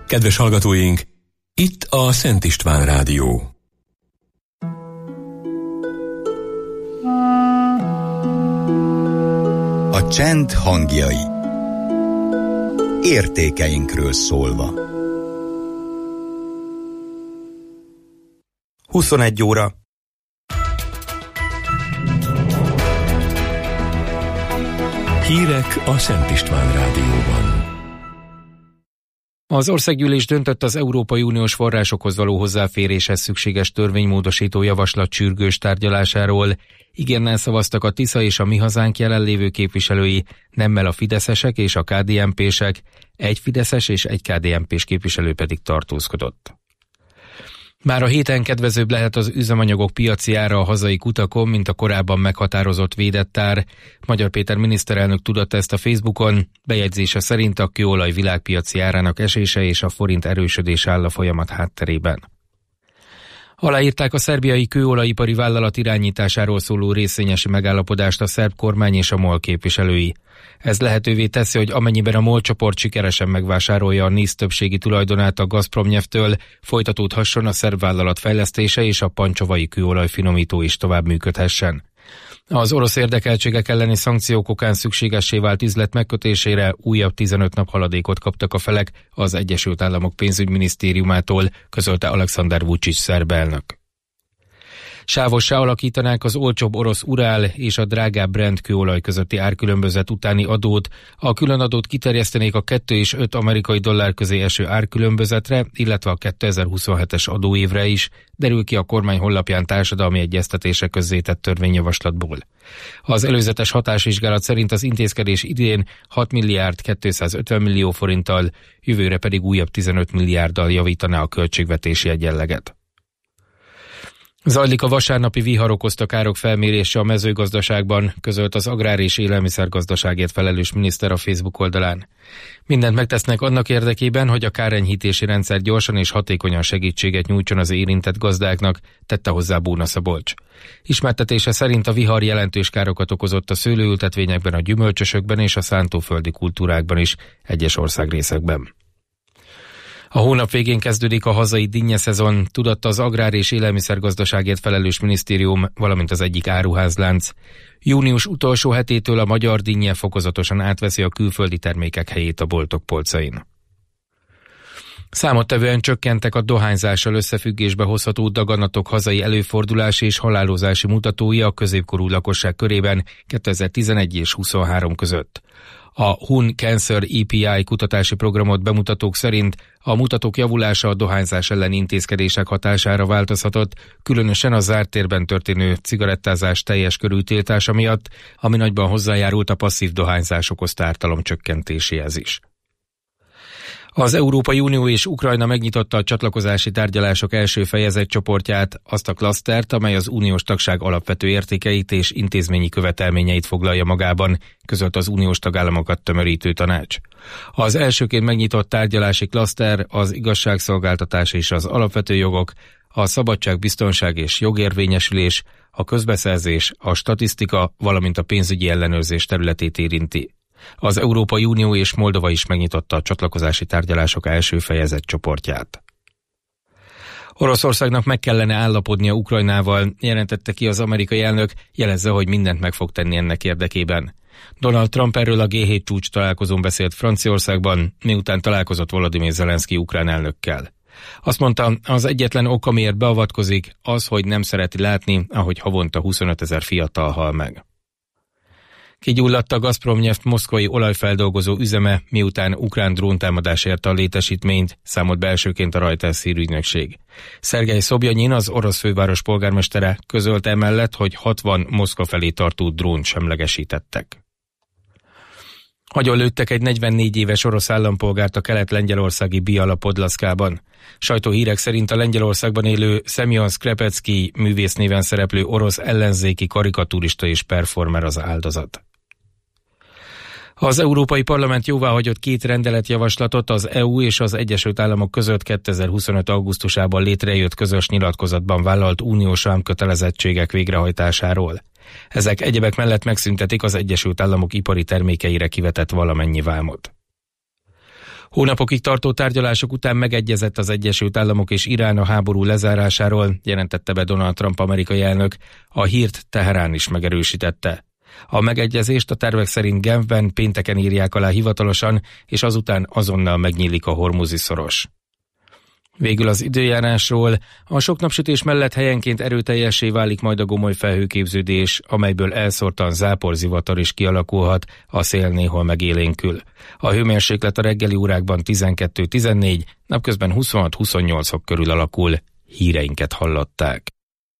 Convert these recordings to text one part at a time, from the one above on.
Kedves hallgatóink, itt a Szent István Rádió. A csend hangjai. Értékeinkről szólva. 21 óra. Hírek a Szent István Rádióban. Az országgyűlés döntött az Európai Uniós forrásokhoz való hozzáféréshez szükséges törvénymódosító javaslat sürgős tárgyalásáról. Igennel szavaztak a Tisza és a Mi Hazánk jelenlévő képviselői, nemmel a fideszesek és a KDNP-sek, egy fideszes és egy KDNP-s képviselő pedig tartózkodott. Már a héten kedvezőbb lehet az üzemanyagok piaci ára a hazai kutakon, mint a korábban meghatározott védett ár. Magyar Péter miniszterelnök tudatta ezt a Facebookon. Bejegyzése szerint a kőolaj világpiaci árának esése és a forint erősödése áll a folyamat hátterében. Aláírták a szerbiai kőolajipari vállalat irányításáról szóló részvényesi megállapodást a szerb kormány és a MOL képviselői. Ez lehetővé teszi, hogy amennyiben a MOL csoport sikeresen megvásárolja a NISZ többségi tulajdonát a Gazpromnyeftől, folytatódhasson a szerb vállalat fejlesztése és a pancsovai kőolajfinomító is tovább működhessen. Az orosz érdekeltségek elleni szankciók okán szükségessé vált üzlet megkötésére újabb 15 nap haladékot kaptak a felek az Egyesült Államok pénzügyminisztériumától, közölte Alexander Vučić szerb elnök. Sávossá alakítanák az olcsóbb orosz Urál és a drágább Brent kőolaj közötti árkülönbözet utáni adót. A különadót kiterjesztenék a 2 és 5 amerikai dollár közé eső árkülönbözetre, illetve a 2027-es adóévre is, derül ki a kormány honlapján társadalmi egyeztetése közzétett törvényjavaslatból. Az előzetes hatásvizsgálat szerint az intézkedés idén 6 milliárd 250 millió forinttal, jövőre pedig újabb 15 milliárddal javítaná a költségvetési egyenleget. Zajlik a vasárnapi vihar okozta károk felmérése a mezőgazdaságban, közölt az Agrár- és Élelmiszergazdaságért felelős miniszter a Facebook oldalán. Mindent megtesznek annak érdekében, hogy a kárenyhítési rendszer gyorsan és hatékonyan segítséget nyújtson az érintett gazdáknak, tette hozzá Bóna Szabolcs. Ismertetése szerint a vihar jelentős károkat okozott a szőlőültetvényekben, a gyümölcsösökben és a szántóföldi kultúrákban is egyes országrészekben. A hónap végén kezdődik a hazai dinnyeszezon, tudatta az Agrár- és Élelmiszergazdaságért felelős minisztérium, valamint az egyik áruházlánc. Június utolsó hetétől a magyar dinnye fokozatosan átveszi a külföldi termékek helyét a boltok polcain. Számottevően csökkentek a dohányzással összefüggésbe hozható daganatok hazai előfordulási és halálozási mutatói a középkorú lakosság körében 2011 és 2023 között. A Hun Cancer EPI kutatási programot bemutatók szerint a mutatók javulása a dohányzás elleni intézkedések hatására változhatott, különösen a zárt térben történő cigarettázás teljes körű tiltása miatt, ami nagyban hozzájárult a passzív dohányzás okozta ártalom csökkentéséhez is. Az Európai Unió és Ukrajna megnyitotta a csatlakozási tárgyalások első fejezetcsoportját, azt a klasztert, amely az uniós tagság alapvető értékeit és intézményi követelményeit foglalja magában, közölt az uniós tagállamokat tömörítő tanács. Az elsőként megnyitott tárgyalási klaszter az igazságszolgáltatás és az alapvető jogok, a szabadság, biztonság és jogérvényesülés, a közbeszerzés, a statisztika, valamint a pénzügyi ellenőrzés területét érinti. Az Európai Unió és Moldova is megnyitotta a csatlakozási tárgyalások első fejezetcsoportját. Oroszországnak meg kellene állapodnia Ukrajnával, jelentette ki az amerikai elnök, jelezze, hogy mindent meg fog tenni ennek érdekében. Donald Trump erről a G7 csúcs találkozón beszélt Franciaországban, miután találkozott Volodymyr Zelenszky ukrán elnökkel. Azt mondta, az egyetlen ok, amiért beavatkozik, az, hogy nem szereti látni, ahogy havonta 25 000 fiatal hal meg. Kigyulladt a Gazpromnyeft moszkvai olajfeldolgozó üzeme, miután ukrán dróntámadás érte a létesítményt, számolt be elsőként a Reuters hírügynökség. Szergej Szobjanyin, az orosz főváros polgármestere közölt emellett, hogy 60 Moszkva felé tartó drónt semlegesítettek. Agyonlőttek egy 44 éves orosz állampolgárt a kelet-lengyelországi Biala Podlaszkában. Sajtóhírek szerint a Lengyelországban élő Semyon Skrepecki művész néven szereplő orosz ellenzéki karikaturista és performer az áldozat. Az Európai Parlament jóváhagyott 2 rendeletjavaslatot az EU és az Egyesült Államok között 2025. augusztusában létrejött közös nyilatkozatban vállalt uniós vámkötelezettségek végrehajtásáról. Ezek egyebek mellett megszüntetik az Egyesült Államok ipari termékeire kivetett valamennyi vámot. Hónapokig tartó tárgyalások után megegyezett az Egyesült Államok és Irán a háború lezárásáról, jelentette be Donald Trump amerikai elnök. A hírt Teherán is megerősítette. A megegyezést a tervek szerint Genfben pénteken írják alá hivatalosan, és azután azonnal megnyílik a Hormuzi szoros. Végül az időjárásról. A sok napsütés mellett helyenként erőteljessé válik majd a gomoly felhőképződés, amelyből elszórtan záporzivatar is kialakulhat, a szél néhol megélénkül. A hőmérséklet a reggeli órákban 12-14, napközben 26-28 fok körül alakul. Híreinket hallották.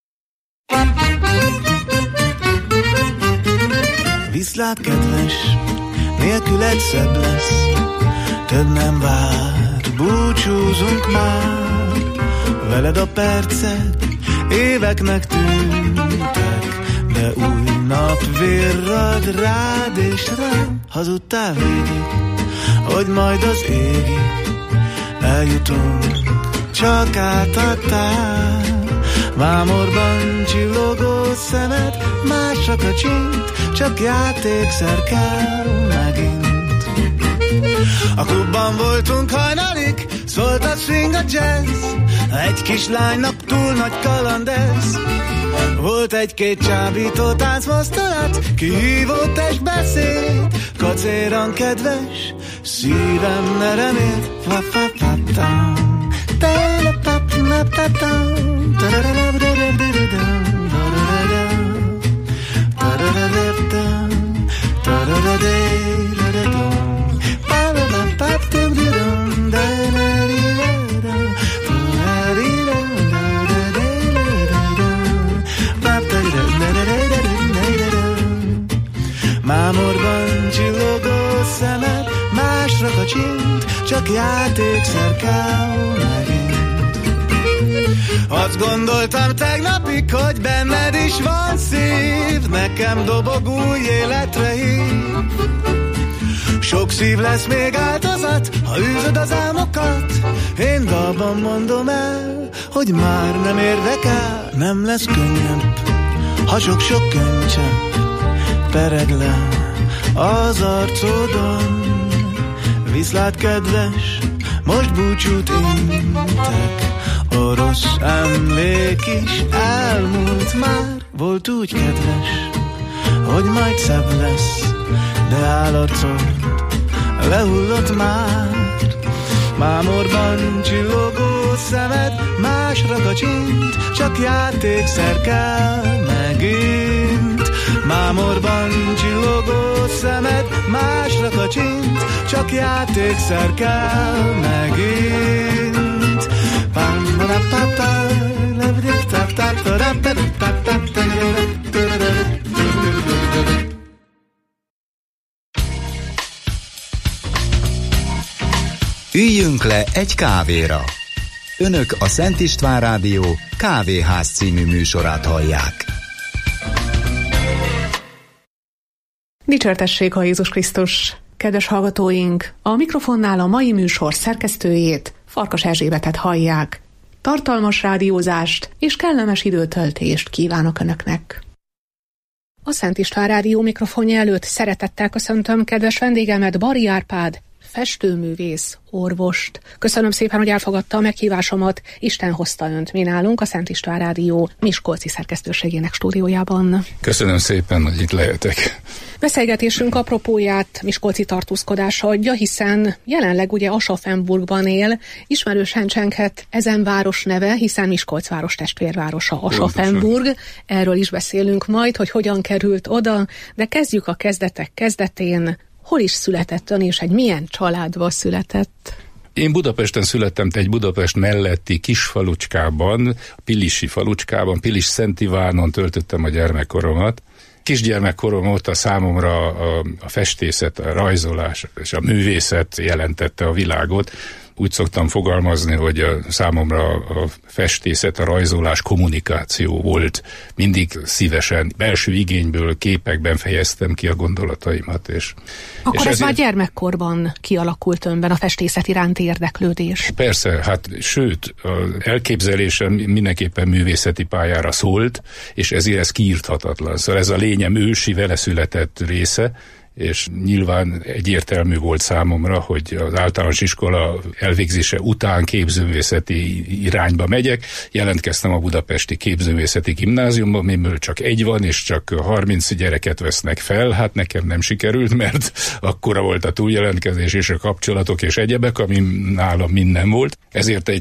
Viszlát kedves, nélküled szebb lesz, több nem vár, búcsúzunk már. Veled a percek éveknek tűntek, de új nap vérrad rád és rám. Hazudtál végig, hogy majd az égig eljutunk, csak átadtál. Vámorban csillogó szemed másra kacsint, csak játékszer kell megint. A klubban voltunk hajnalig, szólt a swing, a jazz, egy kislánynak túl nagy kaland ez. Volt egy-két csábító táncmozdulat, kihívó testbeszéd, kacéran kedves, szívem ne remélt. Mámorban csillogó szemed másra kacsint, csak játékszer kell megint. Azt gondoltam tegnapig, hogy benned is van szív, nekem dobog új életre hív. Sok szív lesz még áldozat, ha űzöd az álmokat. Én dalban mondom el, hogy már nem érdekel. Nem lesz könnyebb, ha sok-sok könycsepp pereg le az arcodon. Viszlát kedves, most búcsút intek, a rossz emlék is elmúlt már. Volt úgy kedves, hogy majd szebb lesz, de állarcod lehullott már. Mámorban csillogó szemed másra kacsint, csak játékszer kell megint. Mámorban csillogó szemed másra kacsint, csak játékszer kell megint. Üljünk le egy kávéra. Önök a Szent István Rádió Kávéház című műsorát hallják. Dicsértessék a Jézus Krisztus! Kedves hallgatóink, a mikrofonnál a mai műsor szerkesztőjét, Farkas Erzsébetet hallják. Tartalmas rádiózást és kellemes időtöltést kívánok Önöknek! A Szent István Rádió mikrofonja előtt szeretettel köszöntöm kedves vendégemet, Bari Árpád, festőművész, orvost. Köszönöm szépen, hogy elfogadta a meghívásomat. Isten hozta önt mi nálunk a Szent István Rádió miskolci szerkesztőségének stúdiójában. Köszönöm szépen, hogy itt lehetek. Beszélgetésünk apropóját miskolci tartózkodása adja, hiszen jelenleg ugye Aschaffenburgban él. Ismerősen csenghet ezen város neve, hiszen Miskolc város testvérvárosa Aschaffenburg. Erről is beszélünk majd, hogy hogyan került oda, de kezdjük a kezdetek kezdetén. Hol is született ön, és egy milyen családba született? Én Budapesten születtem, egy Budapest melletti kis falucskában, Pilisi falucskában, Pilis-Szent Ivánon töltöttem a gyermekkoromat. Kisgyermekkorom óta számomra a festészet, a rajzolás és a művészet jelentette a világot. Úgy szoktam fogalmazni, hogy számomra a festészet, a rajzolás kommunikáció volt. Mindig szívesen, belső igényből, képekben fejeztem ki a gondolataimat. Akkor ez már gyermekkorban kialakult önben a festészet iránti érdeklődés? Persze, hát sőt, az elképzelésem mindenképpen művészeti pályára szólt, és ezért ez kiírthatatlan. Szóval ez a lényem ősi, vele született része, és nyilván egyértelmű volt számomra, hogy az általános iskola elvégzése után képzőművészeti irányba megyek. Jelentkeztem a budapesti képzőművészeti gimnáziumban, miből csak egy van, és csak 30 gyereket vesznek fel. Hát nekem nem sikerült, mert akkora volt a túljelentkezés és a kapcsolatok és egyebek, ami nálam minden volt. Ezért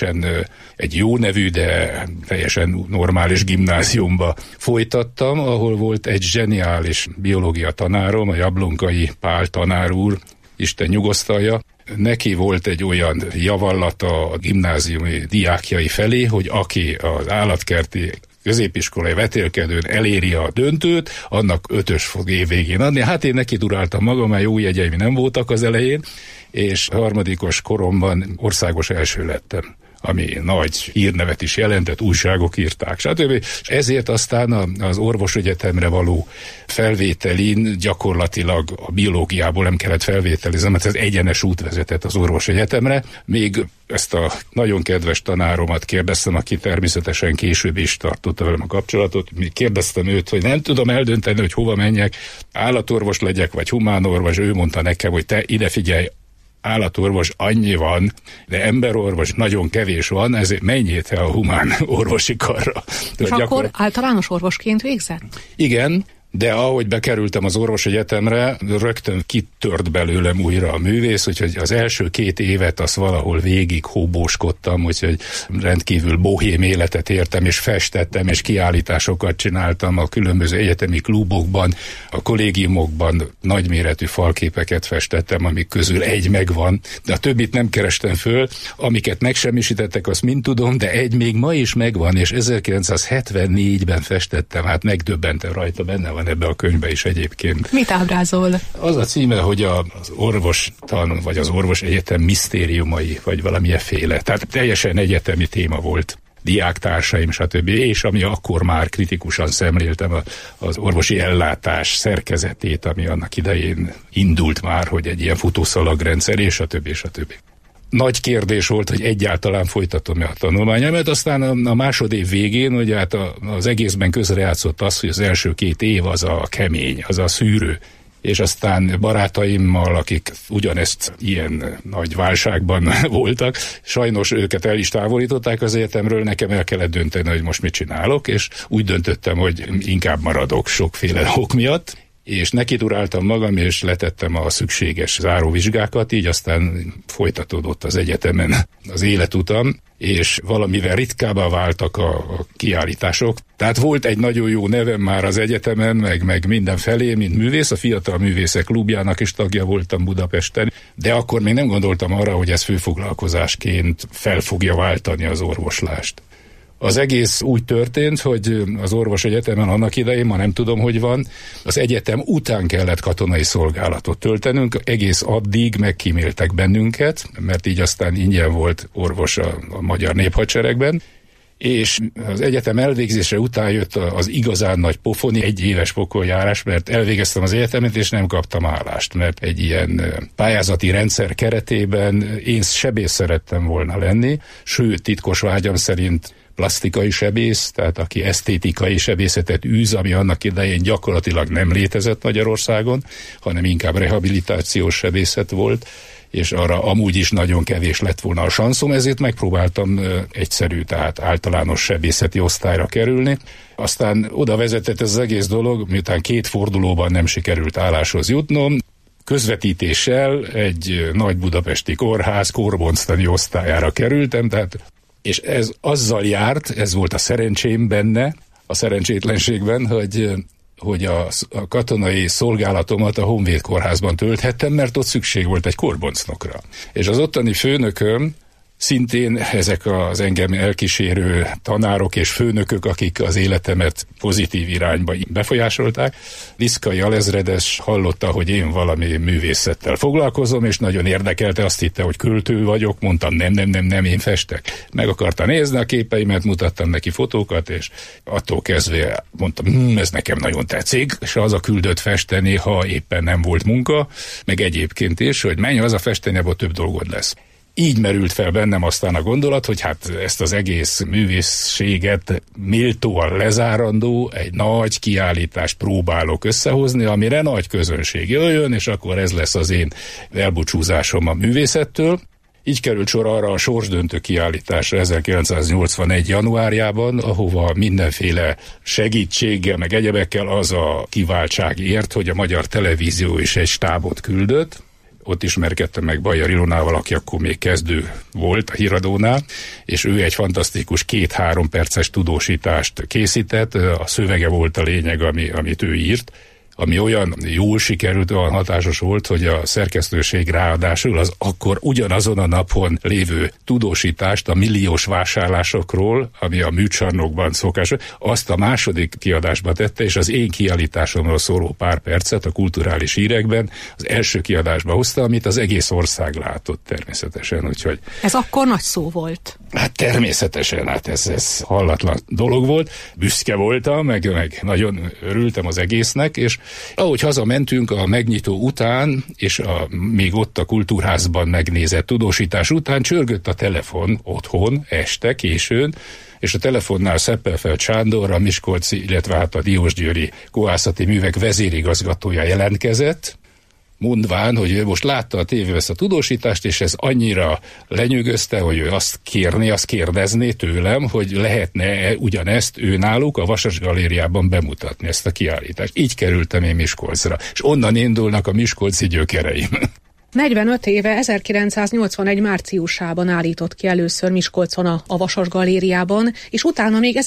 egy jó nevű, de teljesen normális gimnáziumba folytattam, ahol volt egy zseniális biológia tanárom, a Jablonkai Pál tanár úr, Isten nyugosztalja. Neki volt egy olyan javallata a gimnáziumi diákjai felé, hogy aki az állatkerti középiskolai vetélkedőn eléri a döntőt, annak 5-ös fog évvégén adni. Hát én neki duráltam magam, mert jó jegyeim nem voltak az elején, és harmadikos koromban országos első lettem, ami nagy hírnevet is jelentett, újságok írták, stb. Ezért aztán az orvosegyetemre való felvételin gyakorlatilag a biológiából nem kellett felvételiznem, mert ez egyenes út vezetett az orvosegyetemre. Még ezt a nagyon kedves tanáromat kérdeztem, aki természetesen később is tartotta velem a kapcsolatot. Kérdeztem őt, hogy nem tudom eldönteni, hogy hova menjek, állatorvos legyek, vagy humánorvos. Ő mondta nekem, hogy te ide figyelj, állatorvos annyi van, de emberorvos nagyon kevés van, ezért menjél te a humán orvosi karra. És akkor általános orvosként végzett? Igen, de ahogy bekerültem az orvosegyetemre, rögtön kitört belőlem újra a művész, úgyhogy az első 2 évet azt valahol végig hóbóskodtam, úgyhogy rendkívül bohém életet értem, és festettem, és kiállításokat csináltam a különböző egyetemi klubokban, a kollégiumokban nagyméretű falképeket festettem, amik közül egy megvan, de a többit nem kerestem föl, amiket megsemmisítettek, azt mind tudom, de egy még ma is megvan, és 1974-ben festettem, hát megdöbbentem rajta, benne van ebbe a könyvbe is egyébként. Mit ábrázol? Az a címe, hogy az orvostan, vagy az orvosegyetem misztériumai, vagy valamilyenféle. Tehát teljesen egyetemi téma volt. Diáktársaim, stb. És ami akkor már kritikusan szemléltem az orvosi ellátás szerkezetét, ami annak idején indult már, hogy egy ilyen futószalagrendszer, és stb. Nagy kérdés volt, hogy egyáltalán folytatom-e a tanulmányomat, aztán a másodév végén, hogy hát az egészben közrejátszott az, hogy az első 2 év az a kemény, az a szűrő, és aztán barátaimmal, akik ugyanezt ilyen nagy válságban voltak, sajnos őket el is távolították az egyetemről, nekem el kellett dönteni, hogy most mit csinálok, és úgy döntöttem, hogy inkább maradok sokféle ok miatt, és nekiduráltam magam, és letettem a szükséges záróvizsgákat, így aztán folytatódott az egyetemen az életutam, és valamivel ritkábbá váltak a kiállítások. Tehát volt egy nagyon jó nevem már az egyetemen, meg mindenfelé, mint művész, a Fiatal Művészek Klubjának is tagja voltam Budapesten, de akkor még nem gondoltam arra, hogy ez főfoglalkozásként fel fogja váltani az orvoslást. Az egész úgy történt, hogy az orvosegyetemen annak idején, ma nem tudom, hogy van, az egyetem után kellett katonai szolgálatot töltenünk, egész addig megkíméltek bennünket, mert így aztán ingyen volt orvos a magyar néphadseregben, és az egyetem elvégzése után jött az igazán nagy pofoni, 1 éves pokoljárás, mert elvégeztem az egyetemet, és nem kaptam állást, mert egy ilyen pályázati rendszer keretében én sebész szerettem volna lenni, sőt, titkos vágyam szerint plastikai sebész, tehát aki esztétikai sebészetet űz, ami annak idején gyakorlatilag nem létezett Magyarországon, hanem inkább rehabilitációs sebészet volt, és arra amúgy is nagyon kevés lett volna a sanszom, ezért megpróbáltam egyszerű, tehát általános sebészeti osztályra kerülni. Aztán oda vezetett ez az egész dolog, miután 2 fordulóban nem sikerült álláshoz jutnom, közvetítéssel egy nagy budapesti kórház kórbonctani osztályára kerültem, tehát és ez azzal járt, ez volt a szerencsém benne, a szerencsétlenségben, hogy a katonai szolgálatomat a Honvéd kórházban tölthettem, mert ott szükség volt egy kórboncnokra. És az ottani főnököm, szintén ezek az engem elkísérő tanárok és főnökök, akik az életemet pozitív irányba befolyásolták. Liszkai alezredes hallotta, hogy én valami művészettel foglalkozom, és nagyon érdekelte, azt hitte, hogy költő vagyok, mondtam nem, én festek. Meg akarta nézni a képeimet, mutattam neki fotókat, és attól kezdve mondtam, ez nekem nagyon tetszik, és haza küldött festeni, ha éppen nem volt munka, meg egyébként is, hogy menj haza festeni, abból több dolgod lesz. így merült fel bennem aztán a gondolat, hogy hát ezt az egész művészséget méltóan lezárandó, egy nagy kiállítást próbálok összehozni, amire nagy közönség jöjjön, és akkor ez lesz az én elbúcsúzásom a művészettől. Így került sor arra a sorsdöntő kiállításra 1981. januárjában, ahova mindenféle segítséggel, meg egyebekkel az a kiváltság ért, hogy a Magyar Televízió is egy stábot küldött. Ott ismerkedtem meg Bajer Ilonával, aki akkor még kezdő volt a Híradónál, és ő egy fantasztikus 2-3 perces tudósítást készített. A szövege volt a lényeg, amit ő írt, ami olyan jól sikerült, olyan hatásos volt, hogy a szerkesztőség ráadásul az akkor ugyanazon a napon lévő tudósítást a milliós vásárlásokról, ami a műcsarnokban szokás, azt a második kiadásba tette, és az én kiállításomról szóló pár percet a Kulturális Hírekben az első kiadásba hozta, amit az egész ország látott természetesen. Úgyhogy ez akkor nagy szó volt. Hát természetesen, hát ez hallatlan dolog volt. Büszke voltam, meg nagyon örültem az egésznek, és ahogy hazamentünk a megnyitó után, és még ott a Kultúrházban megnézett tudósítás után, csörgött a telefon otthon, este, későn, és a telefonnál Szeppelfeld Sándor, a miskolci, illetve hát a diósgyőri kohászati művek vezérigazgatója jelentkezett, mondván, hogy ő most látta a tévében ezt a tudósítást, és ez annyira lenyűgözte, hogy ő azt kérdezné tőlem, hogy lehetne ugyanezt ő náluk a Vasas Galériában bemutatni, ezt a kiállítást. Így kerültem én Miskolcra, és onnan indulnak a miskolci gyökereim. 45 éve, 1981 márciusában állított ki először Miskolcon a Vasas Galériában, és utána még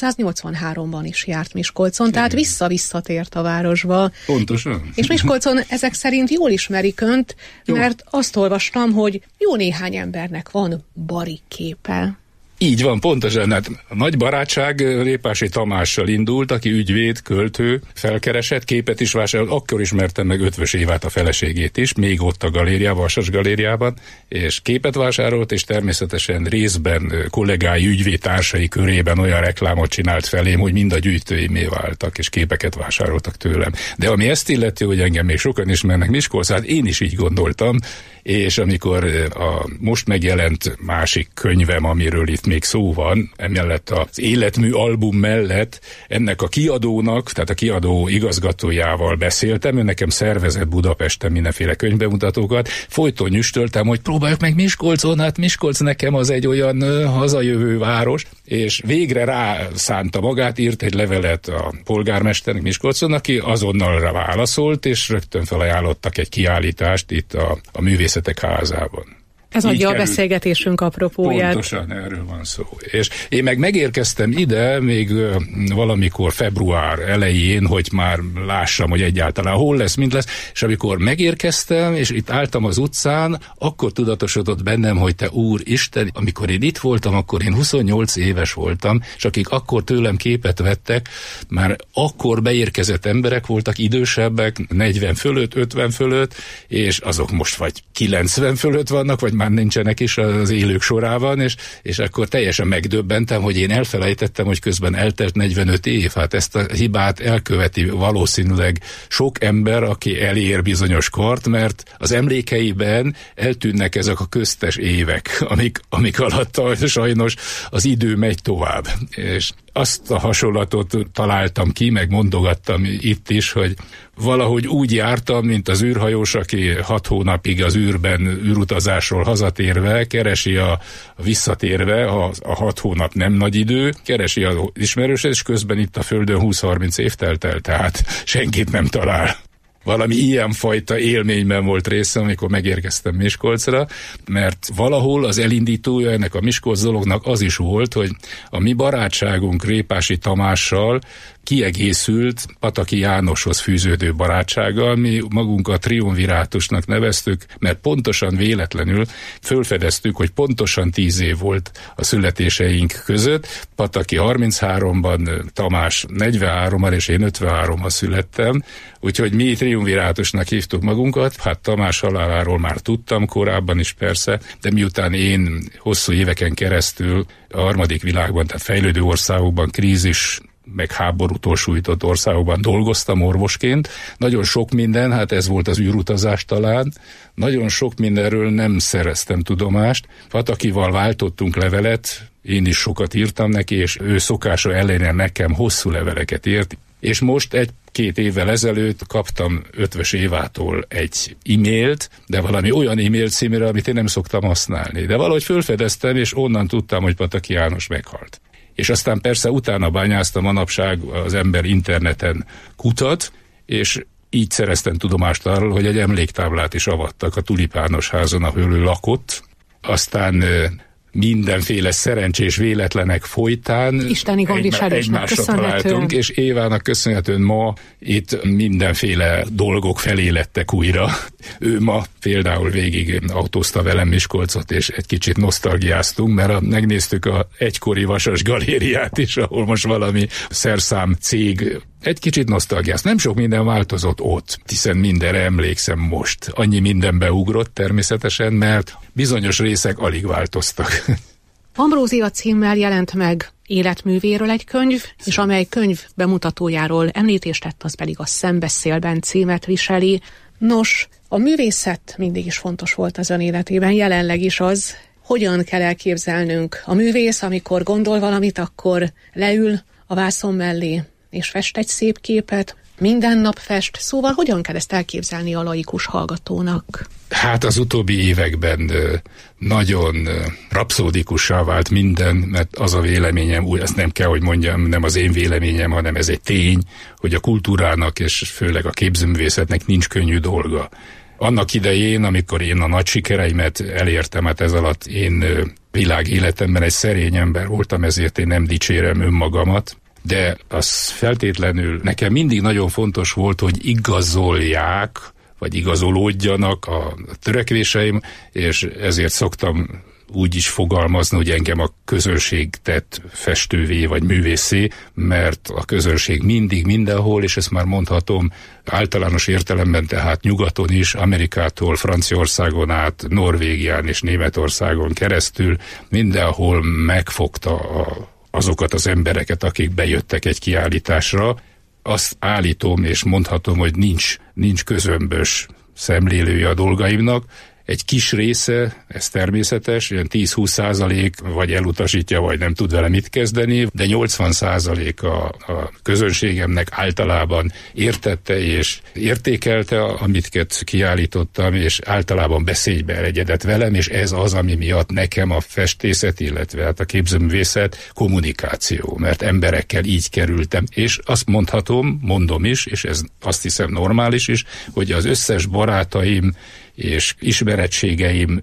1983-ban is járt Miskolcon, tehát visszatért a városba. Pontosan. És Miskolcon ezek szerint jól ismerik önt, mert azt olvastam, hogy jó néhány embernek van barikképe. Így van, pontosan. Hát a nagy barátság Répási Tamással indult, aki ügyvéd, költő, felkeresett, képet is vásárolt. Akkor ismertem meg Ötvös Évát, a feleségét is, még ott a galériában, Vasas Galériában, és képet vásárolt, és természetesen részben kollégái, ügyvédtársai körében olyan reklámot csinált felém, hogy mind a gyűjtőimé váltak, és képeket vásároltak tőlem. De ami ezt illeti, hogy engem még sokan ismernek Miskolcon, én is így gondoltam, és amikor a most megjelent másik könyvem, amiről itt még szó van, emellett az életmű album mellett ennek a kiadónak, tehát a kiadó igazgatójával beszéltem, ő nekem szervezett Budapesten mindenféle könyvbemutatókat, folyton nyüstöltem, hogy próbáljuk meg Miskolcon, hát Miskolc nekem az egy olyan hazajövő város, és végre rászánta magát, írt egy levelet a polgármesternek Miskolcon, aki azonnal válaszolt, és rögtön felajánlottak egy kiállítást itt a Művészetek Házában. Ez adja a beszélgetésünk apropóját. Pontosan erről van szó. És én megérkeztem ide még valamikor február elején, hogy már lássam, hogy egyáltalán hol lesz, mint lesz, és amikor megérkeztem, és itt álltam az utcán, akkor tudatosodott bennem, hogy te Úristen, amikor én itt voltam, akkor én 28 éves voltam, és akik akkor tőlem képet vettek, már akkor beérkezett emberek voltak, idősebbek, 40 fölött, 50 fölött, és azok most vagy 90 fölött vannak, vagy már nincsenek is az élők sorában, és akkor teljesen megdöbbentem, hogy én elfelejtettem, hogy közben eltelt 45 év. Hát ezt a hibát elköveti valószínűleg sok ember, aki elér bizonyos kort, mert az emlékeiben eltűnnek ezek a köztes évek, amik alatt sajnos az idő megy tovább. És azt a hasonlatot találtam ki, meg mondogattam itt is, hogy valahogy úgy jártam, mint az űrhajós, aki 6 hónapig az űrben űrutazásról hazatérve keresi visszatérve, a 6 hónap nem nagy idő, keresi az ismerőset, és közben itt a Földön 20-30 év telt el, tehát senkit nem talál. Valami ilyenfajta élményben volt részem, amikor megérkeztem Miskolcra, mert valahol az elindítója ennek a Miskolc dolognak az is volt, hogy a mi barátságunk Répási Tamással kiegészült Pataki Jánoshoz fűződő barátsággal, mi magunkat triumvirátusnak neveztük, mert pontosan véletlenül fölfedeztük, hogy pontosan 10 év volt a születéseink között. Pataki 33-ban, Tamás 43-ban, és én 53-ban születtem, úgyhogy mi triumvirátusnak hívtuk magunkat. Hát Tamás haláláról már tudtam korábban is persze, de miután én hosszú éveken keresztül a harmadik világban, tehát fejlődő országokban krízis meg háborútól sújtott országokban dolgoztam orvosként. Nagyon sok minden, hát ez volt az űrutazás talán, nagyon sok mindenről nem szereztem tudomást. Patakival váltottunk levelet, én is sokat írtam neki, és ő szokása ellenére nekem hosszú leveleket írt. És most 1-2 évvel ezelőtt kaptam Ötvös Évától egy e-mailt, de valami olyan e-mail címére, amit én nem szoktam használni. De valahogy fölfedeztem, és onnan tudtam, hogy Pataki János meghalt. És aztán persze utána bányázta, manapság az ember interneten kutat, és így szereztem tudomást arról, hogy egy emléktáblát is avattak a Tulipános házon, ahol ő lakott. Aztán mindenféle szerencsés véletlenek folytán isteni gondviselésnek találtunk, és Évának köszönhetően ma itt mindenféle dolgok felé lettek újra. Ő ma például végig autózta velem Miskolcot, és egy kicsit nosztalgiáztunk, mert megnéztük a egykori Vasas galériát is, ahol most valami szerszám cég. Egy kicsit nosztalgiáz. Nem sok minden változott ott, hiszen mindenre emlékszem most. Annyi minden beugrott természetesen, mert bizonyos részek alig változtak. Ambrózia címmel jelent meg életművéről egy könyv, és amely könyv bemutatójáról említést tett, az pedig a Szembeszélben címet viseli. Nos, a művészet mindig is fontos volt az ön életében, jelenleg is az. Hogyan kell elképzelnünk? A művész, amikor gondol valamit, akkor leül a vászon mellé, és fest egy szép képet, minden nap fest, szóval hogyan kell ezt elképzelni a laikus hallgatónak? Hát az utóbbi években nagyon rapszódikussá vált minden, mert az a véleményem, ezt nem kell, hogy mondjam, nem az én véleményem, hanem ez egy tény, hogy a kultúrának és főleg a képzőművészetnek nincs könnyű dolga. Annak idején, amikor én a nagy sikereimet elértem, hát ez alatt én világéletemben egy szerény ember voltam, ezért én nem dicsérem önmagamat, de az feltétlenül nekem mindig nagyon fontos volt, hogy igazolják, vagy igazolódjanak a törekvéseim, és ezért szoktam úgy is fogalmazni, hogy engem a közönség tett festővé vagy művészé, mert a közönség mindig, mindenhol, és ezt már mondhatom általános értelemben, tehát nyugaton is, Amerikától, Franciaországon át, Norvégián és Németországon keresztül, mindenhol megfogta azokat az embereket, akik bejöttek egy kiállításra. Azt állítom és mondhatom, hogy nincs közömbös szemlélője a dolgaimnak. Egy kis része, ez természetes, olyan 10-20% vagy elutasítja, vagy nem tud vele mit kezdeni, de 80% a közönségemnek általában értette és értékelte, amit kiállítottam, és általában beszédbe elegyedett velem, és ez az, ami miatt nekem a festészet, illetve hát a képzőművészet kommunikáció, mert emberekkel így kerültem, és azt mondom is, és ez azt hiszem normális is, hogy az összes barátaim és ismerettségeim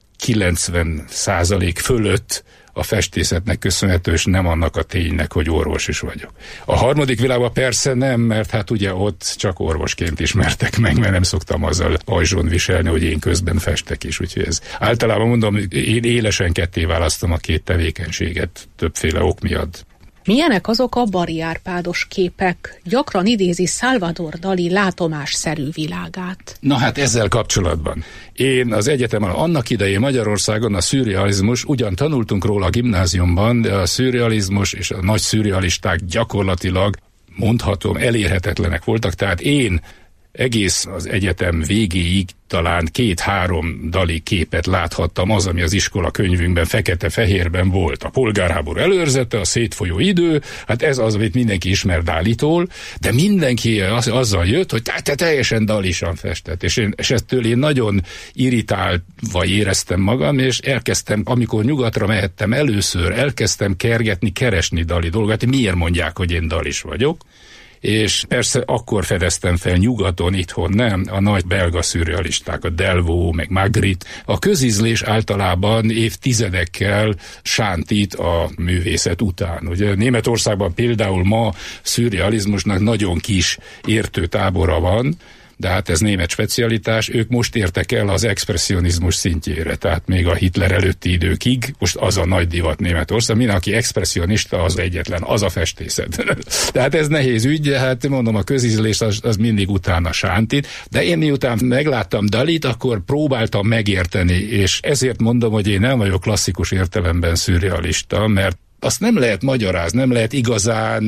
90% fölött a festészetnek köszönhető, és nem annak a ténynek, hogy orvos is vagyok. A harmadik világban persze nem, mert hát ugye ott csak orvosként ismertek meg, mert nem szoktam azzal pajzson viselni, hogy én közben festek is, úgyhogy ez általában mondom, én élesen ketté választom a két tevékenységet többféle ok miatt. Milyenek azok a Bari Árpádos képek? Gyakran idézi Salvador Dali látomásszerű világát. Na hát ezzel kapcsolatban. Én az egyetemen annak idején Magyarországon a szürrealizmus, ugyan tanultunk róla a gimnáziumban, de a szürrealizmus és a nagy szürrealisták gyakorlatilag, mondhatom, elérhetetlenek voltak, tehát én egész az egyetem végéig talán 2-3 Dali képet láthattam, az, ami az iskola könyvünkben fekete-fehérben volt. A polgárháború előrzete, a szétfolyó idő, hát ez az, amit mindenki ismer Dalitól, de mindenki azzal jött, hogy te teljesen Dalisan festett, és ettől én nagyon irritálva éreztem magam, és elkezdtem, amikor nyugatra mehettem először, elkezdtem keresni Dali dolgot, miért mondják, hogy én Dalis vagyok. És persze akkor fedeztem fel nyugaton, itthon nem, a nagy belga szürrealisták, a Delvaux, meg Magritte. A közízlés általában évtizedekkel sántít a művészet után. Ugye Németországban például ma szürrealizmusnak nagyon kis értőtábora van, de hát ez német specialitás, ők most értek el az expresszionizmus szintjére, tehát még a Hitler előtti időkig, most az a nagy divat Németország, minden, aki expresszionista, az egyetlen, az a festészet. Tehát ez nehéz ügy, de hát mondom, a közízlés az mindig utána sántít, de én miután megláttam Dalit, akkor próbáltam megérteni, és ezért mondom, hogy én nem vagyok klasszikus értelemben szürrealista, mert azt nem lehet magyarázni, nem lehet igazán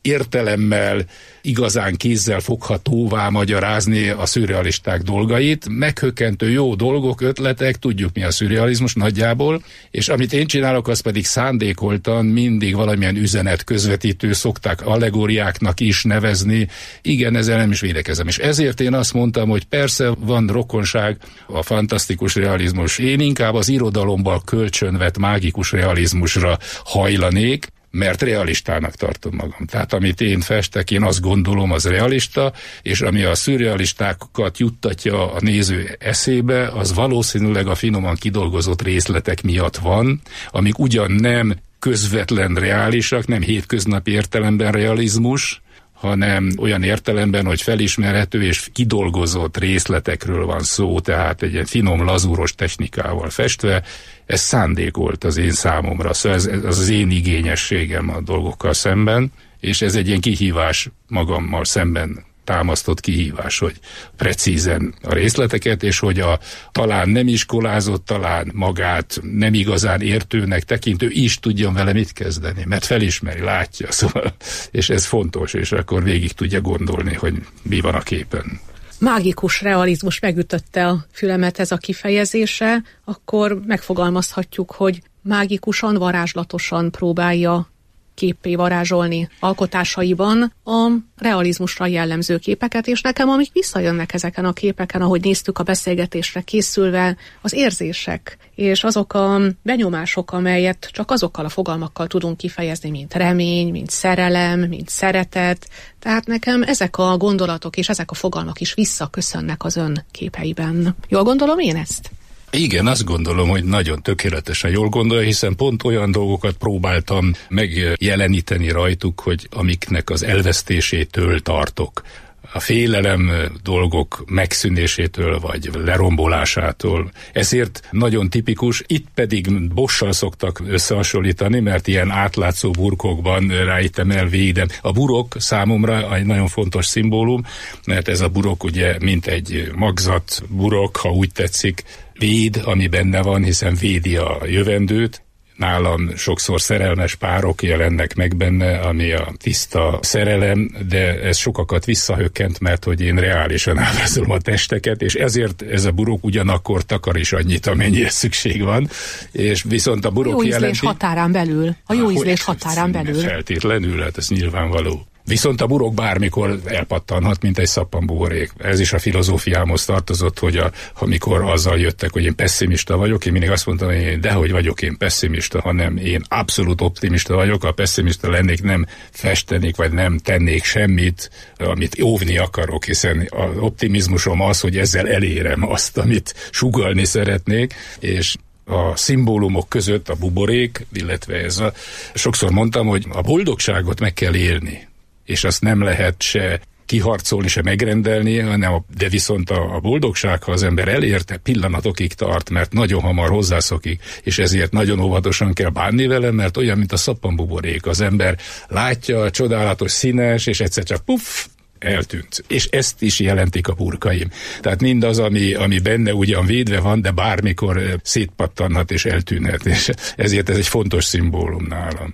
értelemmel, igazán kézzel foghatóvá magyarázni a szürrealisták dolgait. Meghökkentő jó dolgok, ötletek, tudjuk mi a szürrealizmus nagyjából, és amit én csinálok, az pedig szándékoltan mindig valamilyen üzenet közvetítő, szokták allegóriáknak is nevezni. Igen, ezzel nem is védekezem. És ezért én azt mondtam, hogy persze van rokonság a fantasztikus realizmus. Én inkább az irodalomban kölcsönvett mágikus realizmusra hajlanék, mert realistának tartom magam. Tehát amit én festek, én azt gondolom, az realista, és ami a szürrealistákat juttatja a néző eszébe, az valószínűleg a finoman kidolgozott részletek miatt van, amik ugyan nem közvetlen reálisak, nem hétköznapi értelemben realizmus, hanem olyan értelemben, hogy felismerhető és kidolgozott részletekről van szó, tehát egy ilyen finom, lazúros technikával festve. Ez szándékolt az én számomra, szóval ez az én igényességem a dolgokkal szemben, és ez egy ilyen kihívás magammal szemben támasztott kihívás, hogy precízen a részleteket, és hogy a talán nem iskolázott, talán magát nem igazán értőnek tekintő is tudjon vele mit kezdeni, mert felismeri, látja, szóval, és ez fontos, és akkor végig tudja gondolni, hogy mi van a képen. Mágikus realizmus megütötte a fülemet ez a kifejezése, akkor megfogalmazhatjuk, hogy mágikusan, varázslatosan próbálja képpé varázsolni alkotásaiban a realizmusra jellemző képeket, és nekem, amik visszajönnek ezeken a képeken, ahogy néztük a beszélgetésre készülve, az érzések, és azok a benyomások, amelyet csak azokkal a fogalmakkal tudunk kifejezni, mint remény, mint szerelem, mint szeretet. Tehát nekem ezek a gondolatok és ezek a fogalmak is visszaköszönnek az ön képeiben. Jól gondolom én ezt? Igen, azt gondolom, hogy nagyon tökéletesen jól gondolja, hiszen pont olyan dolgokat próbáltam megjeleníteni rajtuk, hogy amiknek az elvesztésétől tartok. A félelem dolgok megszűnésétől vagy lerombolásától. Ezért nagyon tipikus, itt pedig Bossal szoktak összehasonlítani, mert ilyen átlátszó burkokban rejtem el, védem. A burok számomra egy nagyon fontos szimbólum, mert ez a burok ugye mint egy magzat burok, ha úgy tetszik, véd, ami benne van, hiszen védi a jövendőt. Nálam sokszor szerelmes párok jelennek meg benne, ami a tiszta szerelem, de ez sokakat visszahökkent, mert hogy én reálisan ábrázolom a testeket, és ezért ez a burok ugyanakkor takar is annyit, amennyire szükség van, és viszont a burok jelenti... A jó ízlés határán belül. A jó ízlés határán belül. Feltétlenül, hát ez nyilvánvaló. Viszont a burok bármikor elpattanhat, mint egy szappanbuborék. Ez is a filozófiámhoz tartozott, hogy amikor azzal jöttek, hogy én pessimista vagyok, én mindig azt mondtam, hogy dehogy vagyok én pessimista, hanem én abszolút optimista vagyok. Ha pessimista lennék, nem festenék, vagy nem tennék semmit, amit óvni akarok, hiszen az optimizmusom az, hogy ezzel elérem azt, amit sugallni szeretnék, és a szimbólumok között a buborék, illetve ez sokszor mondtam, hogy a boldogságot meg kell élni, és azt nem lehet se kiharcolni, se megrendelni, de viszont a boldogság, ha az ember elérte, pillanatokig tart, mert nagyon hamar hozzászokik, és ezért nagyon óvatosan kell bánni vele, mert olyan, mint a szappanbuborék. Az ember látja, csodálatos, színes, és egyszer csak puff, eltűnt. És ezt is jelentik a burkaim. Tehát mindaz, ami benne ugyan védve van, de bármikor szétpattanhat és eltűnhet, és ezért ez egy fontos szimbólum nálam.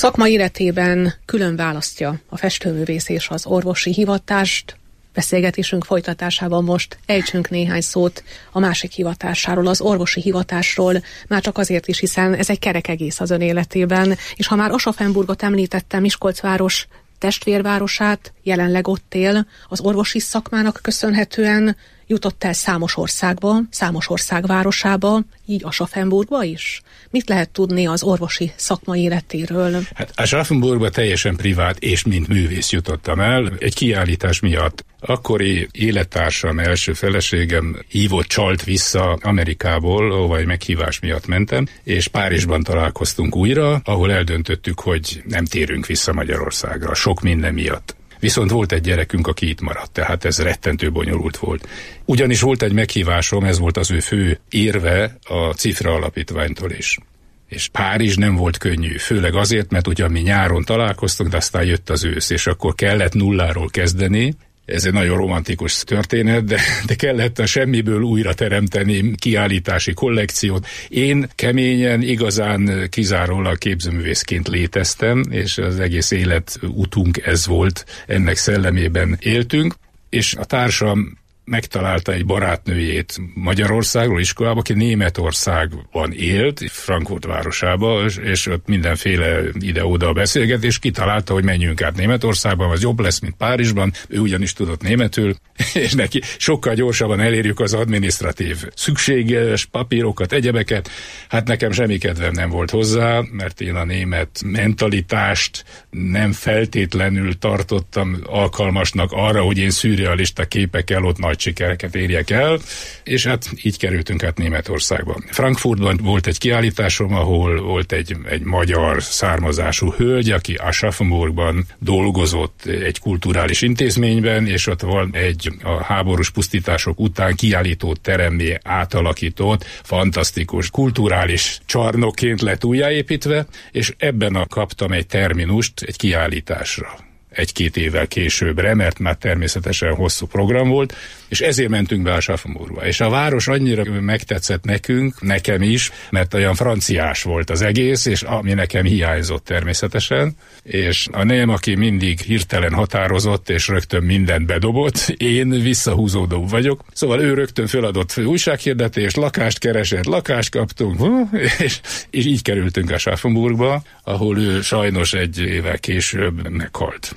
szakma életében külön választja a festőművész és az orvosi hivatást. Beszélgetésünk folytatásában most ejtsünk néhány szót a másik hivatásáról, az orvosi hivatásról, már csak azért is, hiszen ez egy kerek egész az ön életében, és ha már Aschaffenburgot említettem, Miskolcváros testvérvárosát, jelenleg ott él, az orvosi szakmának köszönhetően jutott el számos országba, számos országvárosába, így Aschaffenburgba is. Mit lehet tudni az orvosi szakma életéről? Hát Aschaffenburgba teljesen privát és mint művész jutottam el, egy kiállítás miatt. Akkori élettársam, első feleségem hívott, csalt vissza Amerikából, ahova egy meghívás miatt mentem, és Párizsban találkoztunk újra, ahol eldöntöttük, hogy nem térünk vissza Magyarországra, sok minden miatt. Viszont volt egy gyerekünk, aki itt maradt, tehát ez rettentő bonyolult volt. Ugyanis volt egy meghívásom, ez volt az ő fő érve a Cifra Alapítványtól is. És Párizs nem volt könnyű, főleg azért, mert ugyan mi nyáron találkoztunk, de aztán jött az ősz, és akkor kellett nulláról kezdeni. Ez egy nagyon romantikus történet, de kellett a semmiből újra teremteni kiállítási kollekciót. Én keményen, igazán kizárólag képzőművészként léteztem, és az egész életutunk ez volt, ennek szellemében éltünk, és a társam megtalálta egy barátnőjét Magyarországról, iskolába, aki Németországban élt, Frankfurt városába, és ott mindenféle ide-oda beszélgetés, kitalálta, hogy menjünk át Németországban, az jobb lesz, mint Párizsban, ő ugyanis tudott németül, és neki sokkal gyorsabban elérjük az adminisztratív szükséges papírokat, egyebeket. Hát nekem semmi kedvem nem volt hozzá, mert én a német mentalitást nem feltétlenül tartottam alkalmasnak arra, hogy én szürrealista képekkel ott nagy sikereket érjek el, és hát így kerültünk át Németországba. Frankfurtban volt egy kiállításom, ahol volt egy magyar származású hölgy, aki Aschaffenburgban dolgozott egy kulturális intézményben, és ott van egy a háborús pusztítások után kiállító teremmé átalakított, fantasztikus kulturális csarnokként lett újjáépítve, és ebben kaptam egy terminust egy kiállításra. 1-2 évvel későbbre, mert már természetesen hosszú program volt, és ezért mentünk be Aschaffenburgba. És a város annyira megtetszett nekünk, nekem is, mert olyan franciás volt az egész, és ami nekem hiányzott természetesen, és a nem, aki mindig hirtelen határozott, és rögtön mindent bedobott, én visszahúzódó vagyok. Szóval ő rögtön feladott újsághirdetést, lakást keresett, lakást kaptunk, és így kerültünk Aschaffenburgba, ahol ő sajnos 1 évvel később meghalt.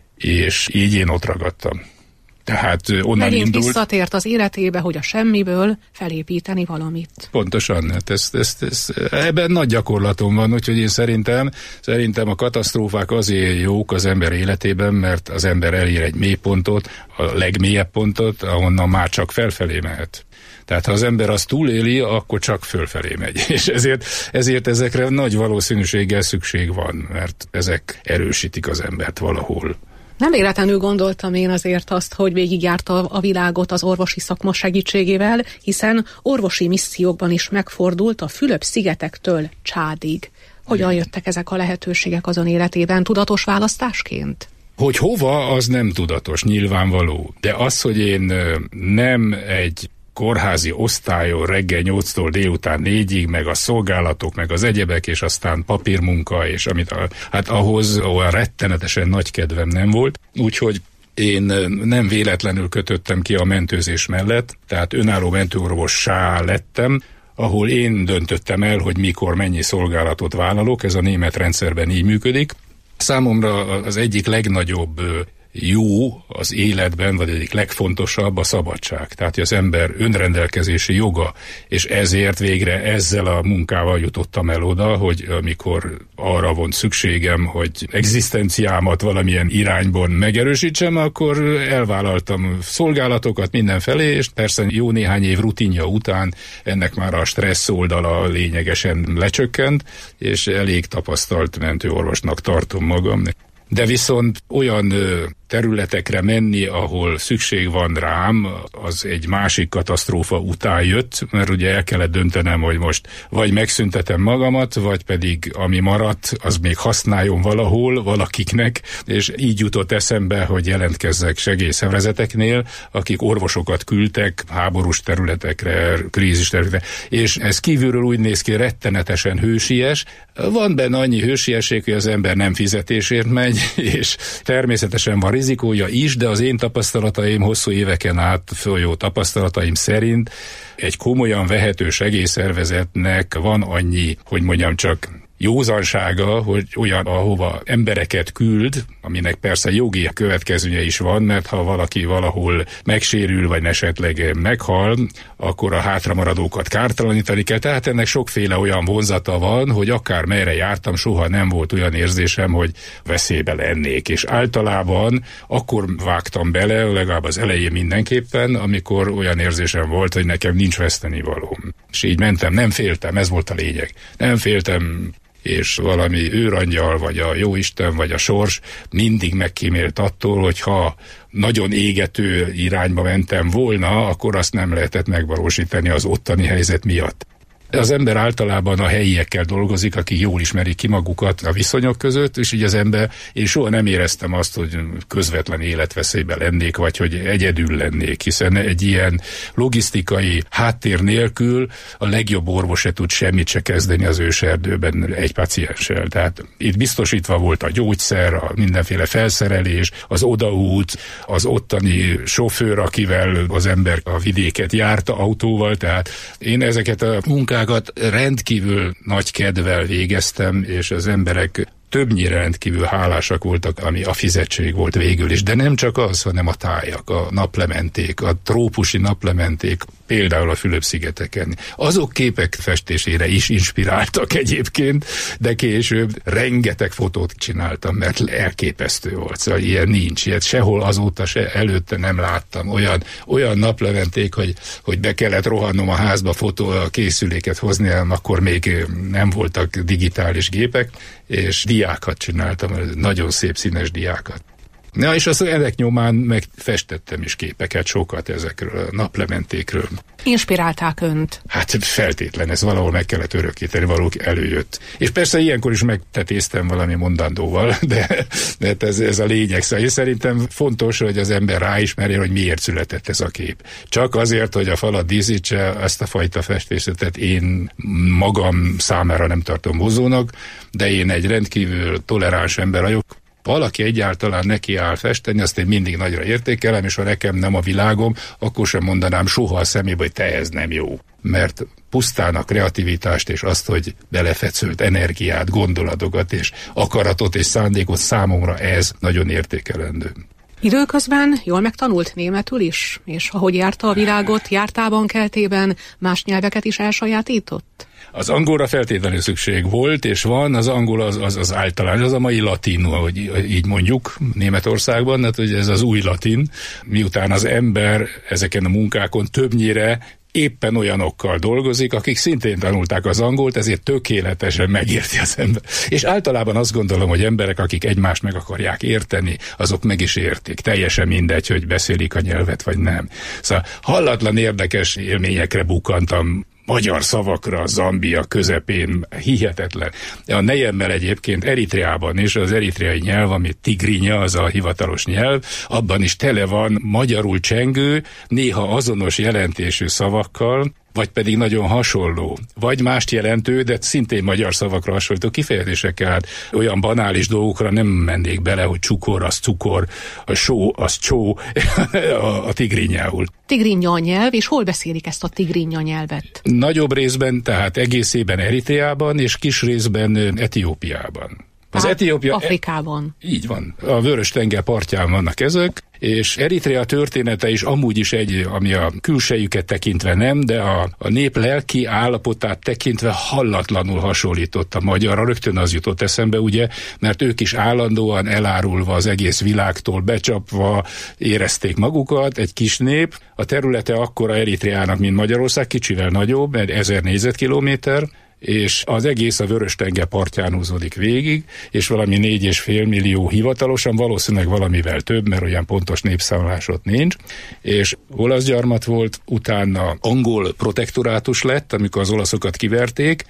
És így én ott ragadtam. Tehát onnan megint indult. Visszatért az életébe, hogy a semmiből felépíteni valamit. Pontosan, hát ebben nagy gyakorlatom van, úgyhogy én szerintem a katasztrófák azért jók az ember életében, mert az ember elér egy mélypontot, a legmélyebb pontot, ahonnan már csak felfelé mehet. Tehát ha az ember azt túléli, akkor csak fölfelé megy. És ezért ezekre nagy valószínűséggel szükség van, mert ezek erősítik az embert valahol. Nem véletlenül gondoltam én azért azt, hogy végigjárta a világot az orvosi szakma segítségével, hiszen orvosi missziókban is megfordult a Fülöp-szigetektől Csádig. Hogyan jöttek ezek a lehetőségek azon életében? Tudatos választásként? Hogy hova, az nem tudatos, nyilvánvaló. De az, hogy én nem egy kórházi osztályon reggel 8-tól délután 4-ig, meg a szolgálatok, meg az egyebek, és aztán papírmunka, és hát ahhoz olyan rettenetesen nagy kedvem nem volt. Úgyhogy én nem véletlenül kötöttem ki a mentőzés mellett, tehát önálló mentőorvossá lettem, ahol én döntöttem el, hogy mikor mennyi szolgálatot vállalok, ez a német rendszerben így működik. Számomra az egyik legnagyobb jó az életben, vagy egyik legfontosabb a szabadság. Tehát, hogy az ember önrendelkezési joga, és ezért végre ezzel a munkával jutottam el oda, hogy amikor arra volt szükségem, hogy egzisztenciámat valamilyen irányban megerősítsem, akkor elvállaltam szolgálatokat mindenfelé, és persze jó néhány év rutinja után ennek már a stressz oldala lényegesen lecsökkent, és elég tapasztalt mentőorvosnak tartom magam. De viszont olyan területekre menni, ahol szükség van rám, az egy másik katasztrófa után jött, mert ugye el kellett döntenem, hogy most vagy megszüntetem magamat, vagy pedig ami maradt, az még használjon valahol, valakiknek, és így jutott eszembe, hogy jelentkezzek segélyszervezeteknél, akik orvosokat küldtek háborús területekre, krízis területekre, és ez kívülről úgy néz ki, rettenetesen hősies. Van benne annyi hősiesség, hogy az ember nem fizetésért megy, és természetesen van rizikója is, de az én tapasztalataim, hosszú éveken át folyó tapasztalataim szerint egy komolyan vehető segélyszervezetnek van annyi, hogy mondjam csak, józansága, hogy olyan, ahova embereket küld, aminek persze jogi következménye is van, mert ha valaki valahol megsérül, vagy esetleg meghal, akkor a hátramaradókat kártalanítani kell. Tehát ennek sokféle olyan vonzata van, hogy akár merre jártam, soha nem volt olyan érzésem, hogy veszélybe lennék. És általában akkor vágtam bele, legalább az elején mindenképpen, amikor olyan érzésem volt, hogy nekem nincs vesztenivalóm. És így mentem, nem féltem, ez volt a lényeg. Nem féltem, és valami őrangyal, vagy a jóisten, vagy a sors mindig megkímélt attól, hogy ha nagyon égető irányba mentem volna, akkor azt nem lehetett megvalósítani az ottani helyzet miatt. Az ember általában a helyiekkel dolgozik, akik jól ismerik ki magukat a viszonyok között, és így az ember, én soha nem éreztem azt, hogy közvetlen életveszélyben lennék, vagy hogy egyedül lennék, hiszen egy ilyen logisztikai háttér nélkül a legjobb orvos se tud semmit se kezdeni az őserdőben egy pacienssel. Tehát itt biztosítva volt a gyógyszer, a mindenféle felszerelés, az odaút, az ottani sofőr, akivel az ember a vidéket járta autóval, tehát én ezeket a munkákat rendkívül nagy kedvel végeztem, és az emberek többnyire rendkívül hálásak voltak, ami a fizetség volt végül is. De nem csak az, hanem a tájak, a naplementék, a trópusi naplementék, például a Fülöp-szigeteken. Azok képek festésére is inspiráltak egyébként, de később rengeteg fotót csináltam, mert elképesztő volt. Szóval ilyen nincs, ilyet sehol azóta se előtte nem láttam. Olyan naplementék, hogy be kellett rohannom a házba fotókészüléket hozni, akkor még nem voltak digitális gépek, és diákat csináltam, nagyon szép színes diákat. Na, és azt ennek nyomán megfestettem is képeket, sokat ezekről a naplementékről. Inspirálták önt? Hát feltétlen, ez valahol meg kellett örökíteni, valahol előjött. És persze ilyenkor is megtetéztem valami mondandóval, de ez a lényeg. Szóval én szerintem fontos, hogy az ember ráismerje, hogy miért született ez a kép. Csak azért, hogy a falat díszítse, ezt a fajta festészetet én magam számára nem tartom hozónak, de én egy rendkívül toleráns ember vagyok. Valaki egyáltalán neki áll festeni, azt én mindig nagyra értékelem, és ha nekem nem a világom, akkor sem mondanám soha a szemébe, hogy te ez nem jó. Mert pusztán a kreativitást és azt, hogy belefetszölt energiát, gondolatokat és akaratot és szándékot számomra ez nagyon értékelendő. Időközben jól megtanult németül is? És ahogy járta a világot, jártában, keltében más nyelveket is elsajátított? Az angolra feltétlenül szükség volt, és van, az angol az általános, az a mai latin, ahogy így mondjuk Németországban, hát hogy ez az új latin, miután az ember ezeken a munkákon többnyire éppen olyanokkal dolgozik, akik szintén tanulták az angolt, ezért tökéletesen megérti az ember. És általában azt gondolom, hogy emberek, akik egymást meg akarják érteni, azok meg is értik. Teljesen mindegy, hogy beszélik a nyelvet, vagy nem. Szóval hallatlan érdekes élményekre bukkantam, magyar szavakra, Zambia közepén, hihetetlen. A nejemmel egyébként Eritreában is, az eritreai nyelv, ami tigrinya, az a hivatalos nyelv, abban is tele van magyarul csengő, néha azonos jelentésű szavakkal, vagy pedig nagyon hasonló, vagy mást jelentő, de szintén magyar szavakra hasonlító kifejezésekkel. Hát olyan banális dolgokra nem mennék bele, hogy csukor az cukor, a só az csó, a tigrinyául. Tigrinya nyelv, és hol beszélik ezt a tigrinya nyelvet? Nagyobb részben, tehát egészében Eritreában, és kis részben Etiópiában. Az Etiópia, Afrikában. Így van. A Vörös-tenger partján vannak ezek, és Eritrea története is amúgy is egy, ami a külsejüket tekintve nem, de a nép lelki állapotát tekintve hallatlanul hasonlított a magyarra. Rögtön az jutott eszembe, ugye, mert ők is állandóan elárulva az egész világtól, becsapva érezték magukat, egy kis nép. A területe akkora Eritreának, mint Magyarország, kicsivel nagyobb, 1000 négyzetkilométer, és az egész a Vörös-tenger partján húzódik végig, és valami 4,5 millió hivatalosan, valószínűleg valamivel több, mert olyan pontos népszámlás ott nincs, és olasz gyarmat volt, utána angol protektorátus lett, amikor az olaszokat kiverték,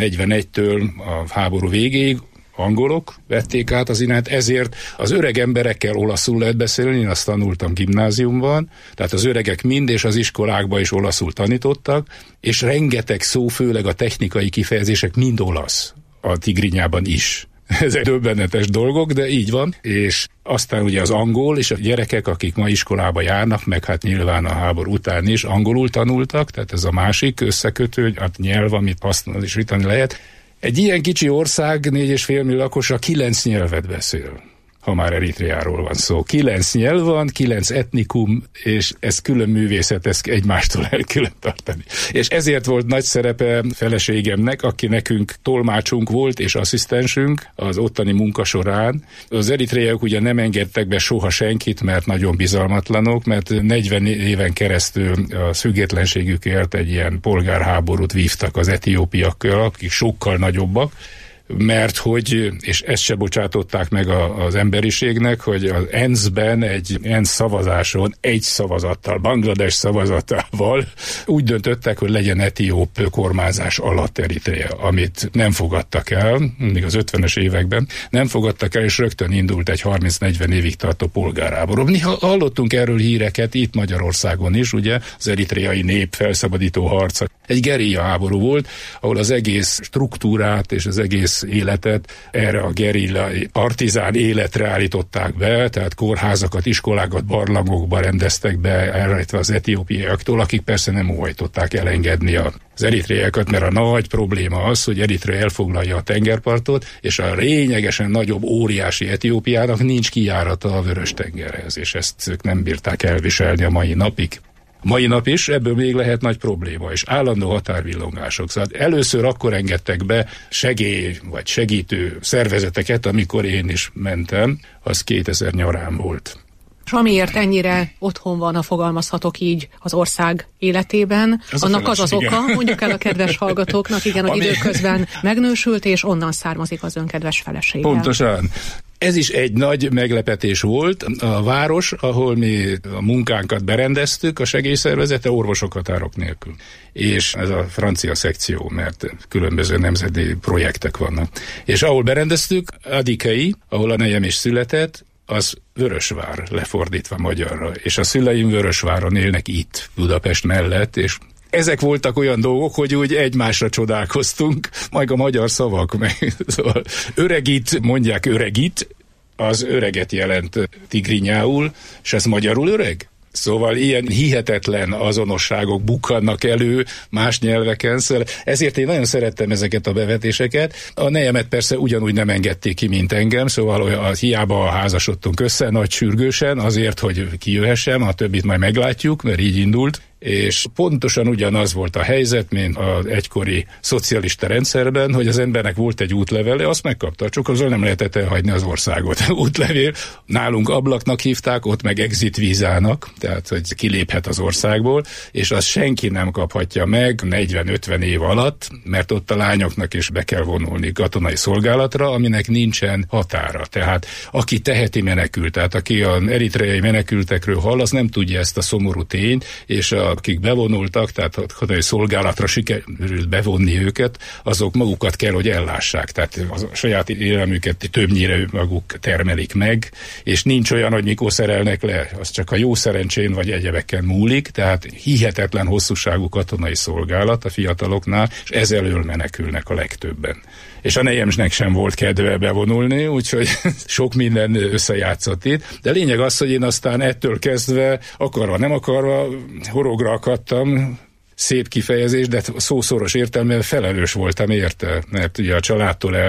41-től a háború végéig, angolok vették át az irányt, ezért az öreg emberekkel olaszul lehet beszélni, én azt tanultam gimnáziumban, tehát az öregek mind és az iskolákban is olaszul tanítottak, és rengeteg szó, főleg a technikai kifejezések mind olasz, a Tigrinyában is. Ezek döbbenetes dolgok, de így van, és aztán ugye az angol, és a gyerekek, akik ma iskolába járnak, meg hát nyilván a háború után is angolul tanultak, tehát ez a másik összekötő, hát nyelv, amit hasznosítani lehet. Egy ilyen kicsi ország, 4,5 millió lakosa 9 nyelvet beszél, ha már Eritreáról van szó. 9 nyelv van, 9 etnikum, és ez külön művészet, ezt egymástól el külön tartani. És ezért volt nagy szerepe feleségemnek, aki nekünk tolmácsunk volt, és asszisztensünk az ottani munka során. Az eritreaiak ugye nem engedtek be soha senkit, mert nagyon bizalmatlanok, mert 40 éven keresztül a függetlenségükért egy ilyen polgárháborút vívtak az etiópiakkal, akik sokkal nagyobbak, mert hogy, és ezt se bocsátották meg az emberiségnek, hogy az ENSZ-ben egy ENSZ szavazáson egy szavazattal, Banglades szavazatával úgy döntöttek, hogy legyen etióp kormányzás alatt Eritrea, amit nem fogadtak el, még az 50-es években nem fogadtak el, és rögtön indult egy 30-40 évig tartó polgárháború. Mi hallottunk erről híreket itt Magyarországon is, ugye, az eritreai nép felszabadító harca. Egy gerilla háború volt, ahol az egész struktúrát és az egész életet erre a gerilla partizán életre állították be, tehát kórházakat, iskolákat, barlangokba rendeztek be, elrejtve az etiópiaiaktól, akik persze nem óhajtották elengedni az eritreaiakat, mert a nagy probléma az, hogy Eritrea elfoglalja a tengerpartot, és a lényegesen nagyobb, óriási Etiópiának nincs kijárata a Vörös-tengerhez, és ezt ők nem bírták elviselni a mai napig. Mai nap is ebből még lehet nagy probléma, és állandó határvillongások. Szóval először akkor engedtek be segély vagy segítő szervezeteket, amikor én is mentem, az 2000 nyarán volt. És amiért ennyire otthon van, ha fogalmazhatok így, az ország életében, annak az oka, mondjuk el a kedves hallgatóknak, igen, hogy időközben megnősült, és onnan származik az ön kedves felesége. Pontosan. Ez is egy nagy meglepetés volt. A város, ahol mi a munkánkat berendeztük, a segélyszervezete orvosok határok nélkül. És ez a francia szekció, mert különböző nemzeti projektek vannak. És ahol berendeztük, Adikei, ahol a nejem is született, az Vörösvár lefordítva magyarra. És a szüleim Vörösváron élnek itt, Budapest mellett, és ezek voltak olyan dolgok, hogy úgy egymásra csodálkoztunk, majd a magyar szavak meg. Szóval öregit, mondják öregit, az öreget jelent tigrinyául, és ez magyarul öreg? Szóval ilyen hihetetlen azonosságok bukkannak elő más nyelveken, ezért én nagyon szerettem ezeket a bevetéseket. A nejemet persze ugyanúgy nem engedték ki, mint engem, szóval hiába házasodtunk össze, nagy sürgősen, azért, hogy kijöhessem, a többit majd meglátjuk, mert így indult. És pontosan ugyanaz volt a helyzet, mint az egykori szocialista rendszerben, hogy az embernek volt egy útlevele, azt megkapta, csak azzal nem lehetett elhagyni az országot. Útlevél, nálunk ablaknak hívták, ott meg exit vízának, tehát hogy kiléphet az országból, és azt senki nem kaphatja meg 40-50 év alatt, mert ott a lányoknak is be kell vonulni katonai szolgálatra, aminek nincsen határa. Tehát aki teheti menekült, tehát aki az eritreai menekültekről hall, az nem tudja ezt a szomorú tényt, és akik bevonultak, tehát a katonai szolgálatra sikerült bevonni őket, azok magukat kell, hogy ellássák. Tehát a saját élelmüket többnyire maguk termelik meg, és nincs olyan, hogy mikor szerelnek le. Az csak a jó szerencsén vagy egyebeken múlik, tehát hihetetlen hosszúságú katonai szolgálat a fiataloknál, és ez elől menekülnek a legtöbben. És a nejemsnek sem volt kedve bevonulni, úgyhogy sok minden összejátszott itt. De lényeg az, hogy én aztán ettől kezdve, akarva nem akarva, horogra akadtam, szép kifejezés, de szószoros értelmében felelős voltam érte, mert ugye a családtól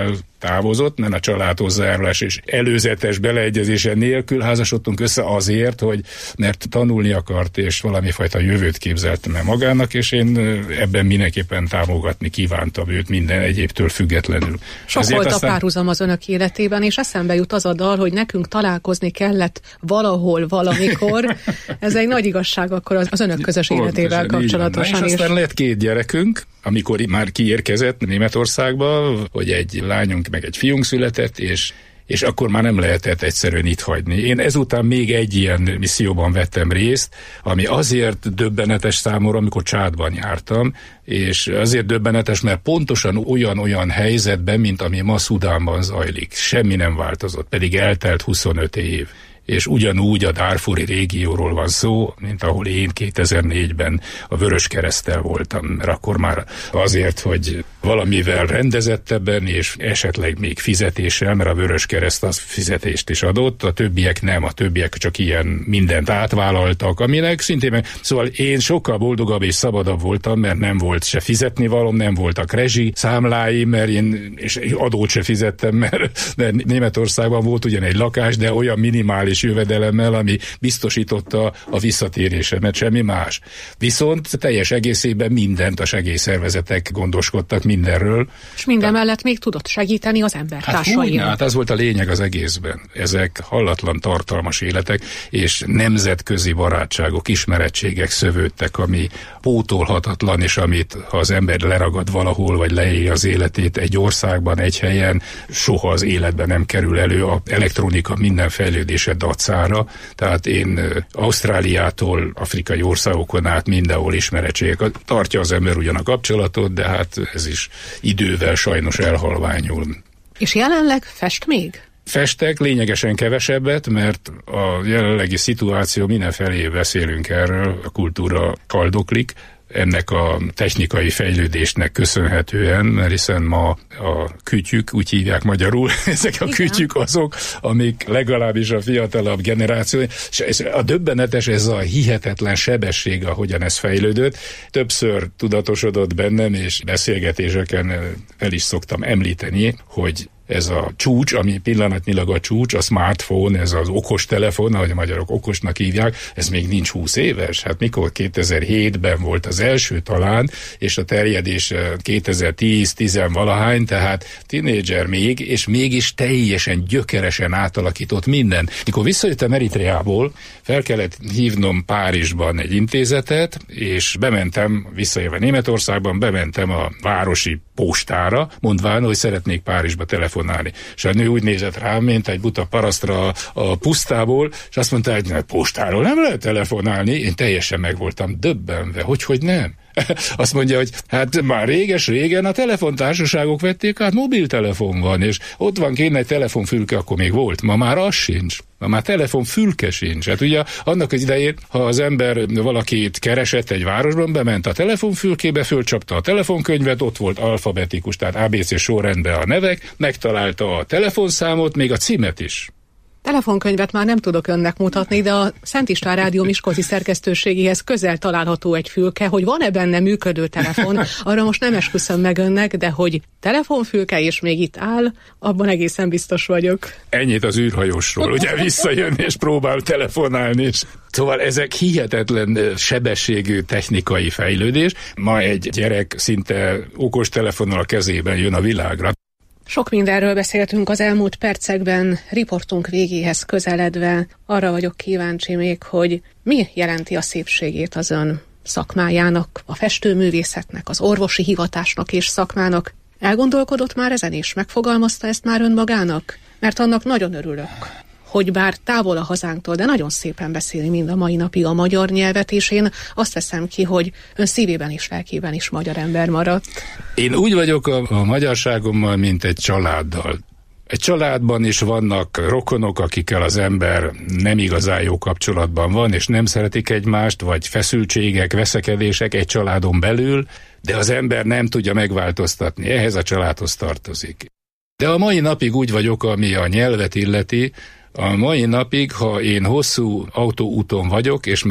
távozott, mert a család hozzájárulás és előzetes beleegyezése nélkül házasodtunk össze azért, mert tanulni akart, és valamifajta jövőt képzelt meg magának, és én ebben mindenképpen támogatni kívántam őt minden egyébtől függetlenül. Sok volt a párhuzam az önök életében, és eszembe jut az a dal, hogy nekünk találkozni kellett valahol, valamikor. Ez egy nagy igazság akkor az önök közös életével kapcsolatosan. És aztán lett 2 gyerekünk, amikor már kiérkezett Németországba, hogy egy lányunk meg egy fiunk született, és akkor már nem lehetett egyszerűen itt hagyni. Én ezután még egy ilyen misszióban vettem részt, ami azért döbbenetes számomra, amikor Csádban jártam, és azért döbbenetes, mert pontosan olyan helyzetben, mint ami ma Szudánban zajlik. Semmi nem változott, pedig eltelt 25 év. És ugyanúgy a Darfuri régióról van szó, mint ahol én 2004-ben a Vöröskereszttel voltam, mert akkor már azért, hogy valamivel rendezettebben, és esetleg még fizetéssel, mert a Vöröskereszt az fizetést is adott, a többiek nem, a többiek csak ilyen mindent átvállaltak, aminek szintén, szóval én sokkal boldogabb és szabadabb voltam, mert nem volt se fizetnivalóm, nem voltak rezsi számláim, mert én és adót se fizettem, mert Németországban volt ugyan egy lakás, de olyan minimális jövedelemmel, ami biztosította a visszatérésemet, semmi más. Viszont teljes egészében mindent a segélyszervezetek gondoskodtak mindenről. És minden mellett még tudott segíteni az embertársainak. Hát az volt a lényeg az egészben. Ezek hallatlan tartalmas életek, és nemzetközi barátságok, ismerettségek szövődtek, ami pótolhatatlan, és amit ha az ember leragad valahol, vagy leéli az életét egy országban, egy helyen, soha az életben nem kerül elő a elektronika minden fejlődése dacára, tehát én Ausztráliától afrikai országokon át mindenhol ismerettségek. Tartja az ember ugyan a kapcsolatot, de hát ez is idővel sajnos elhalványul. És jelenleg fest még? Festek lényegesen kevesebbet, mert a jelenlegi szituáció mindenfelé beszélünk erről, a kultúra kaldoklik, ennek a technikai fejlődésnek köszönhetően, mert hiszen ma a kütyük, úgy hívják magyarul, ezek a kütyük azok, amik legalábbis a fiatalabb generáció, és a döbbenetes, ez a hihetetlen sebesség, ahogyan ez fejlődött, többször tudatosodott bennem, és beszélgetéseken el is szoktam említeni, hogy ez a csúcs, ami pillanatnyilag a csúcs, a smartphone, ez az okos telefon, ahogy a magyarok okosnak hívják, ez még nincs 20 éves. Hát mikor 2007-ben volt az első talán, és a terjedés 2010-valahány, tehát tínédzser még, és mégis teljesen gyökeresen átalakított minden. Mikor visszajöttem Eritreából, fel kellett hívnom Párizsban egy intézetet, és bementem, visszajövve Németországban, bementem a városi postára, mondván, hogy szeretnék Párizsba telefonálni. És a nő úgy nézett rám, mint egy buta parasztra a pusztából, és azt mondta, hogy postáról nem lehet telefonálni. Én teljesen meg voltam döbbenve, hogy nem. Azt mondja, hogy hát már régen a telefontársaságok vették át, mobiltelefon van, és ott van kéne egy telefonfülke, akkor még volt, ma már az sincs. Ma már telefonfülke sincs. Hát ugye annak az idején, ha az ember valakit keresett egy városban, bement a telefonfülkébe, fölcsapta a telefonkönyvet, ott volt alfabetikus, tehát ABC sorrendben a nevek, megtalálta a telefonszámot, még a címet is. Telefonkönyvet már nem tudok önnek mutatni, de a Szent István Rádió miskolci szerkesztőségéhez közel található egy fülke, hogy van-e benne működő telefon, arra most nem esküszöm meg önnek, de hogy telefonfülke és még itt áll, abban egészen biztos vagyok. Ennyit az űrhajósról, ugye visszajön és próbál telefonálni, és szóval ezek hihetetlen sebességű technikai fejlődés. Ma egy gyerek szinte okos telefonnal a kezében jön a világra. Sok mindenről beszéltünk az elmúlt percekben, riportunk végéhez közeledve. Arra vagyok kíváncsi még, hogy mi jelenti a szépségét az ön szakmájának, a festőművészetnek, az orvosi hivatásnak és szakmának. Elgondolkodott már ezen és megfogalmazta ezt már önmagának? Mert annak nagyon örülök, hogy bár távol a hazánktól, de nagyon szépen beszéli mind a mai napig a magyar nyelvet, és én azt veszem ki, hogy ön szívében és lelkében is magyar ember maradt. Én úgy vagyok a magyarságommal, mint egy családdal. Egy családban is vannak rokonok, akikkel az ember nem igazán jó kapcsolatban van, és nem szeretik egymást, vagy feszültségek, veszekedések egy családon belül, de az ember nem tudja megváltoztatni, ehhez a családhoz tartozik. De a mai napig úgy vagyok, ami a nyelvet illeti, a mai napig, ha én hosszú autóúton vagyok, és már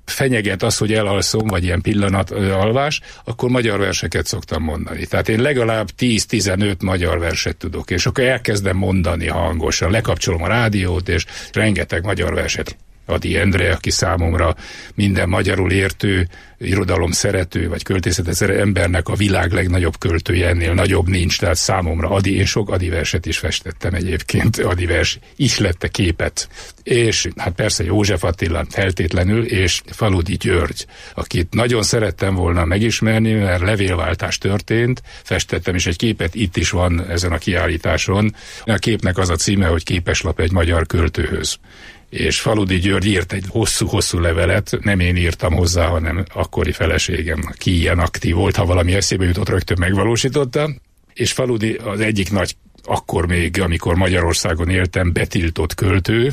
fenyeget az, hogy elalszom, vagy ilyen pillanatalvás, akkor magyar verseket szoktam mondani. Tehát én legalább 10-15 magyar verset tudok, és akkor elkezdem mondani hangosan, lekapcsolom a rádiót, és rengeteg magyar verset. Ady Endre, aki számomra minden magyarul értő, irodalom szerető, vagy költészet szerető embernek a világ legnagyobb költője, ennél nagyobb nincs, tehát számomra Ady, én sok Ady verset is festettem egyébként, Ady vers ihlette képet. És hát persze József Attila feltétlenül, és Faludi György, akit nagyon szerettem volna megismerni, mert levélváltás történt, festettem is egy képet, itt is van ezen a kiállításon. A képnek az a címe, hogy Képeslap egy magyar költőhöz. És Faludi György írt egy hosszú-hosszú levelet, nem én írtam hozzá, hanem akkori feleségem, aki ilyen aktív volt, ha valami eszébe jutott, rögtön megvalósította. És Faludi az egyik nagy, akkor még, amikor Magyarországon éltem, betiltott költő,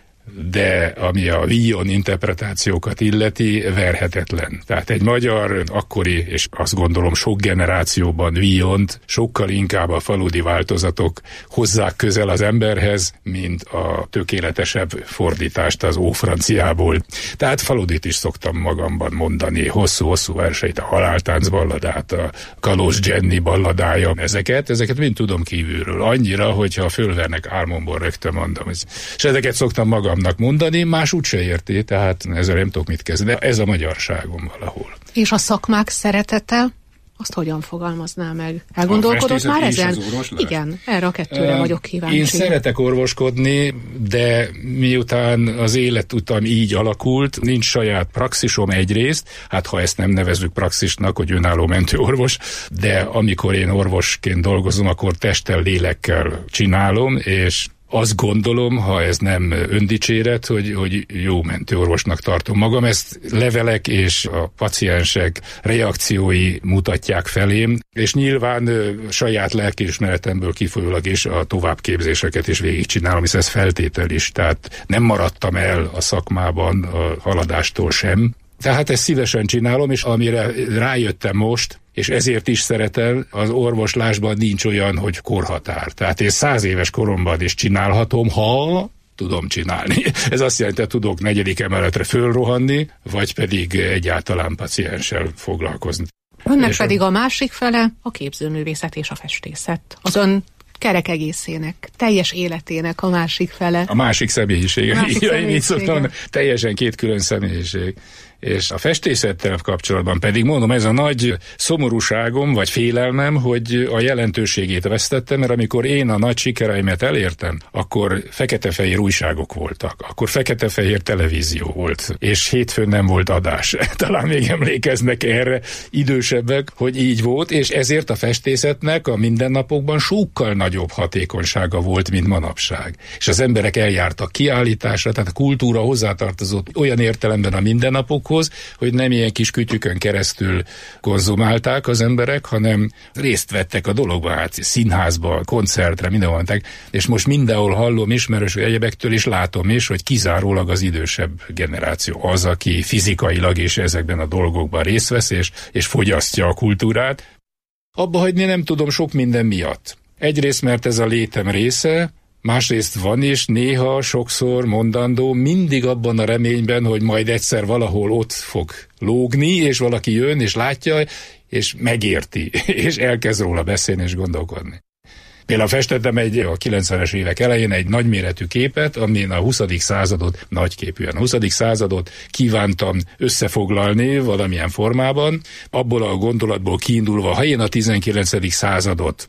de ami a Villon interpretációkat illeti, verhetetlen. Tehát egy magyar akkori, és azt gondolom sok generációban Villont sokkal inkább a Faludi változatok hozzák közel az emberhez, mint a tökéletesebb fordítást az ófranciából. Tehát Faludit is szoktam magamban mondani, hosszú-hosszú verseit, a Haláltánc balladát, a Kalóz Jenny balladája, ezeket mind tudom kívülről. Annyira, hogyha fölvernek álmomból, rögtön mondom. És ezeket szoktam magamnak mondani, más úgyse érti, tehát ezzel nem tudok mit kezdeni, de ez a magyarságom valahol. És a szakmák szeretete, azt hogyan fogalmazná meg? Elgondolkodott már ezen? Igen, erre a kettőre vagyok kíváncsi. Én szeretek orvoskodni, de miután az életutam így alakult, nincs saját praxisom egyrészt, hát ha ezt nem nevezzük praxisnak, hogy önálló mentőorvos, de amikor én orvosként dolgozom, akkor testtel, lélekkel csinálom, és azt gondolom, ha ez nem öndicséret, hogy jó mentőorvosnak tartom magam. Ezt levelek és a paciensek reakciói mutatják felém, és nyilván saját lelkiismeretemből kifolyólag is a továbbképzéseket is végigcsinálom, hisz ez feltétel is, tehát nem maradtam el a szakmában a haladástól sem. Tehát ezt szívesen csinálom, és amire rájöttem most, és ezért is szeretem, az orvoslásban nincs olyan, hogy korhatár. Tehát én 100 éves koromban is csinálhatom, ha tudom csinálni. Ez azt jelenti, hogy tudok 4. emeletre fölrohanni, vagy pedig egyáltalán pacienssel foglalkozni. Önnek és pedig a másik fele a képzőművészet és a festészet. Az ön kerek egészének, teljes életének a másik fele. A másik személyisége. Én így szoktam, teljesen két külön személyiség. És a festészettel kapcsolatban pedig mondom, ez a nagy szomorúságom, vagy félelmem, hogy a jelentőségét vesztettem, mert amikor én a nagy sikereimet elértem, akkor fekete-fehér újságok voltak, akkor fekete-fehér televízió volt, és hétfőn nem volt adás. Talán még emlékeznek erre idősebbek, hogy így volt, és ezért a festészetnek a mindennapokban sokkal nagyobb hatékonysága volt, mint manapság. És az emberek eljártak kiállításra, tehát a kultúra hozzátartozott olyan értelemben a mindennapokhoz, hogy nem ilyen kis kütyükön keresztül konzumálták az emberek, hanem részt vettek a dologban, hát színházba, koncertre, mindenhol mentek, és most mindenhol hallom ismerős egyebektől, és látom is, hogy kizárólag az idősebb generáció az, aki fizikailag is ezekben a dolgokban részt vesz, és fogyasztja a kultúrát. Abba hagyni nem tudom sok minden miatt. Egyrészt, mert ez a létem része, másrészt van is néha, sokszor mondandó, mindig abban a reményben, hogy majd egyszer valahol ott fog lógni, és valaki jön, és látja, és megérti, és elkezd róla beszélni, és gondolkodni. Például festettem a 90-es évek elején egy nagyméretű képet, amin a 20. századot, nagyképűen a 20. századot kívántam összefoglalni valamilyen formában, abból a gondolatból kiindulva, ha én a 19. századot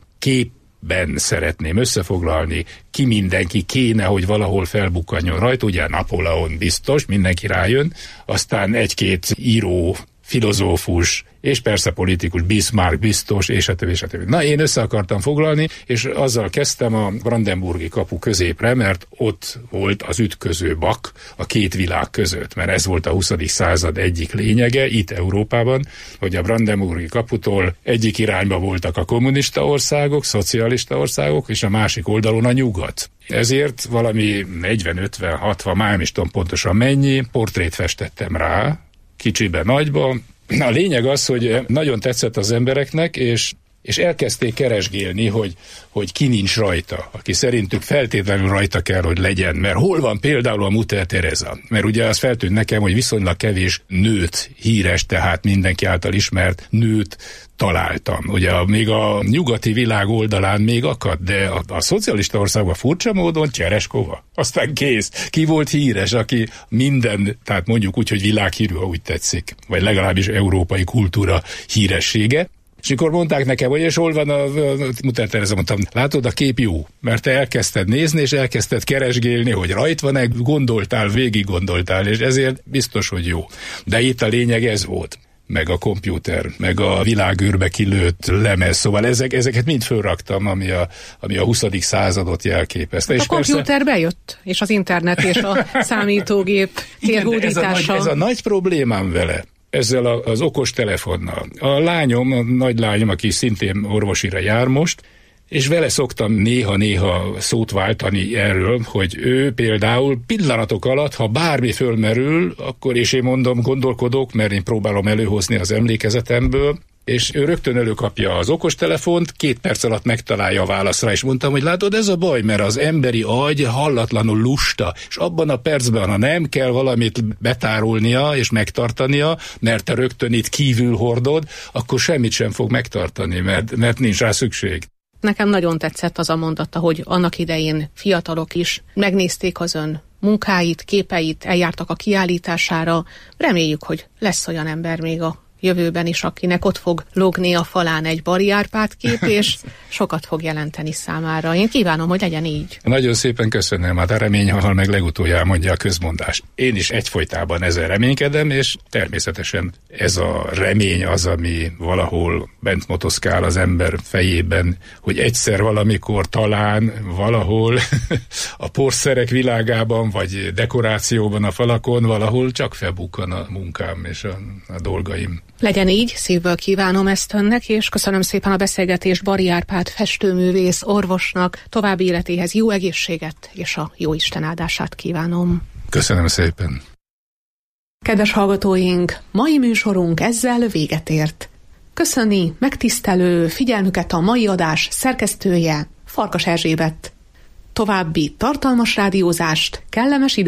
ben szeretném összefoglalni, ki mindenki kéne, hogy valahol felbukkanjon rajta, ugye Napóleon biztos, mindenki rájön, aztán egy-két író, filozófus, és persze politikus, Bismarck biztos, és a többi. Na, én össze akartam foglalni, és azzal kezdtem a Brandenburgi kapu középre, mert ott volt az ütköző bak a két világ között, mert ez volt a 20. század egyik lényege, itt Európában, hogy a Brandenburgi kaputól egyik irányba voltak a kommunista országok, szocialista országok, és a másik oldalon a nyugat. Ezért valami 40-50-60, már nem is tudom pontosan mennyi, portrét festettem rá, kicsibe, nagyba. A lényeg az, hogy nagyon tetszett az embereknek, és és elkezdték keresgélni, hogy ki nincs rajta, aki szerintük feltétlenül rajta kell, hogy legyen, mert hol van például a Mutter Teresa? Mert ugye az feltűnt nekem, hogy viszonylag kevés nőt, híres, tehát mindenki által ismert nőt találtam. Ugye még a nyugati világ oldalán még akad, de a szocialista országban furcsa módon Csereskova. Aztán kész. Ki volt híres, aki minden, tehát mondjuk úgy, hogy világhírű, ha úgy tetszik, vagy legalábbis európai kultúra híressége. És mikor mondták nekem, hogy és hol van a Mutter Teresa, mondtam, látod, a kép jó, mert te elkezdted nézni, és elkezdted keresgélni, hogy rajt van-e, gondoltál, végig gondoltál, és ezért biztos, hogy jó. De itt a lényeg ez volt, meg a kompjúter, meg a világűrbe kilőtt lemez, szóval ezeket mind fölraktam, ami a 20. századot jelképezte. A kompjúter bejött, és az internet, és a számítógép térhódítása. Ez a nagy problémám vele, ezzel az okos telefonnal. A lányom, a nagy lányom, aki szintén orvosira jár most, és vele szoktam néha-néha szót váltani erről, hogy ő például pillanatok alatt, ha bármi fölmerül, akkor, és én mondom, gondolkodok, mert én próbálom előhozni az emlékezetemből, és ő rögtön előkapja az okostelefont, 2 perc alatt megtalálja a válaszra, és mondtam, hogy látod, ez a baj, mert az emberi agy hallatlanul lusta, és abban a percben, ha nem kell valamit betárolnia és megtartania, mert te rögtön itt kívül hordod, akkor semmit sem fog megtartani, mert nincs rá szükség. Nekem nagyon tetszett az a mondata, hogy annak idején fiatalok is megnézték az ön munkáit, képeit, eljártak a kiállítására. Reméljük, hogy lesz olyan ember még a jövőben is, akinek ott fog lógni a falán egy Bari Árpád kép, és sokat fog jelenteni számára. Én kívánom, hogy legyen így. Nagyon szépen köszönöm, hát a remény hal meg legutoljára, mondja a közmondás. Én is egyfolytában ezzel reménykedem, és természetesen ez a remény az, ami valahol bent motoszkál az ember fejében, hogy egyszer valamikor talán valahol a porszerek világában, vagy dekorációban a falakon valahol csak felbukkan a munkám és a dolgaim. Legyen így, szívből kívánom ezt önnek, és köszönöm szépen a beszélgetést Bari Árpád festőművész orvosnak, további életéhez jó egészséget és a jó Isten áldását kívánom. Köszönöm szépen. Kedves hallgatóink, mai műsorunk ezzel véget ért. Köszöni megtisztelő figyelmüket a mai adás szerkesztője, Farkas Erzsébet. További tartalmas rádiózást, kellemes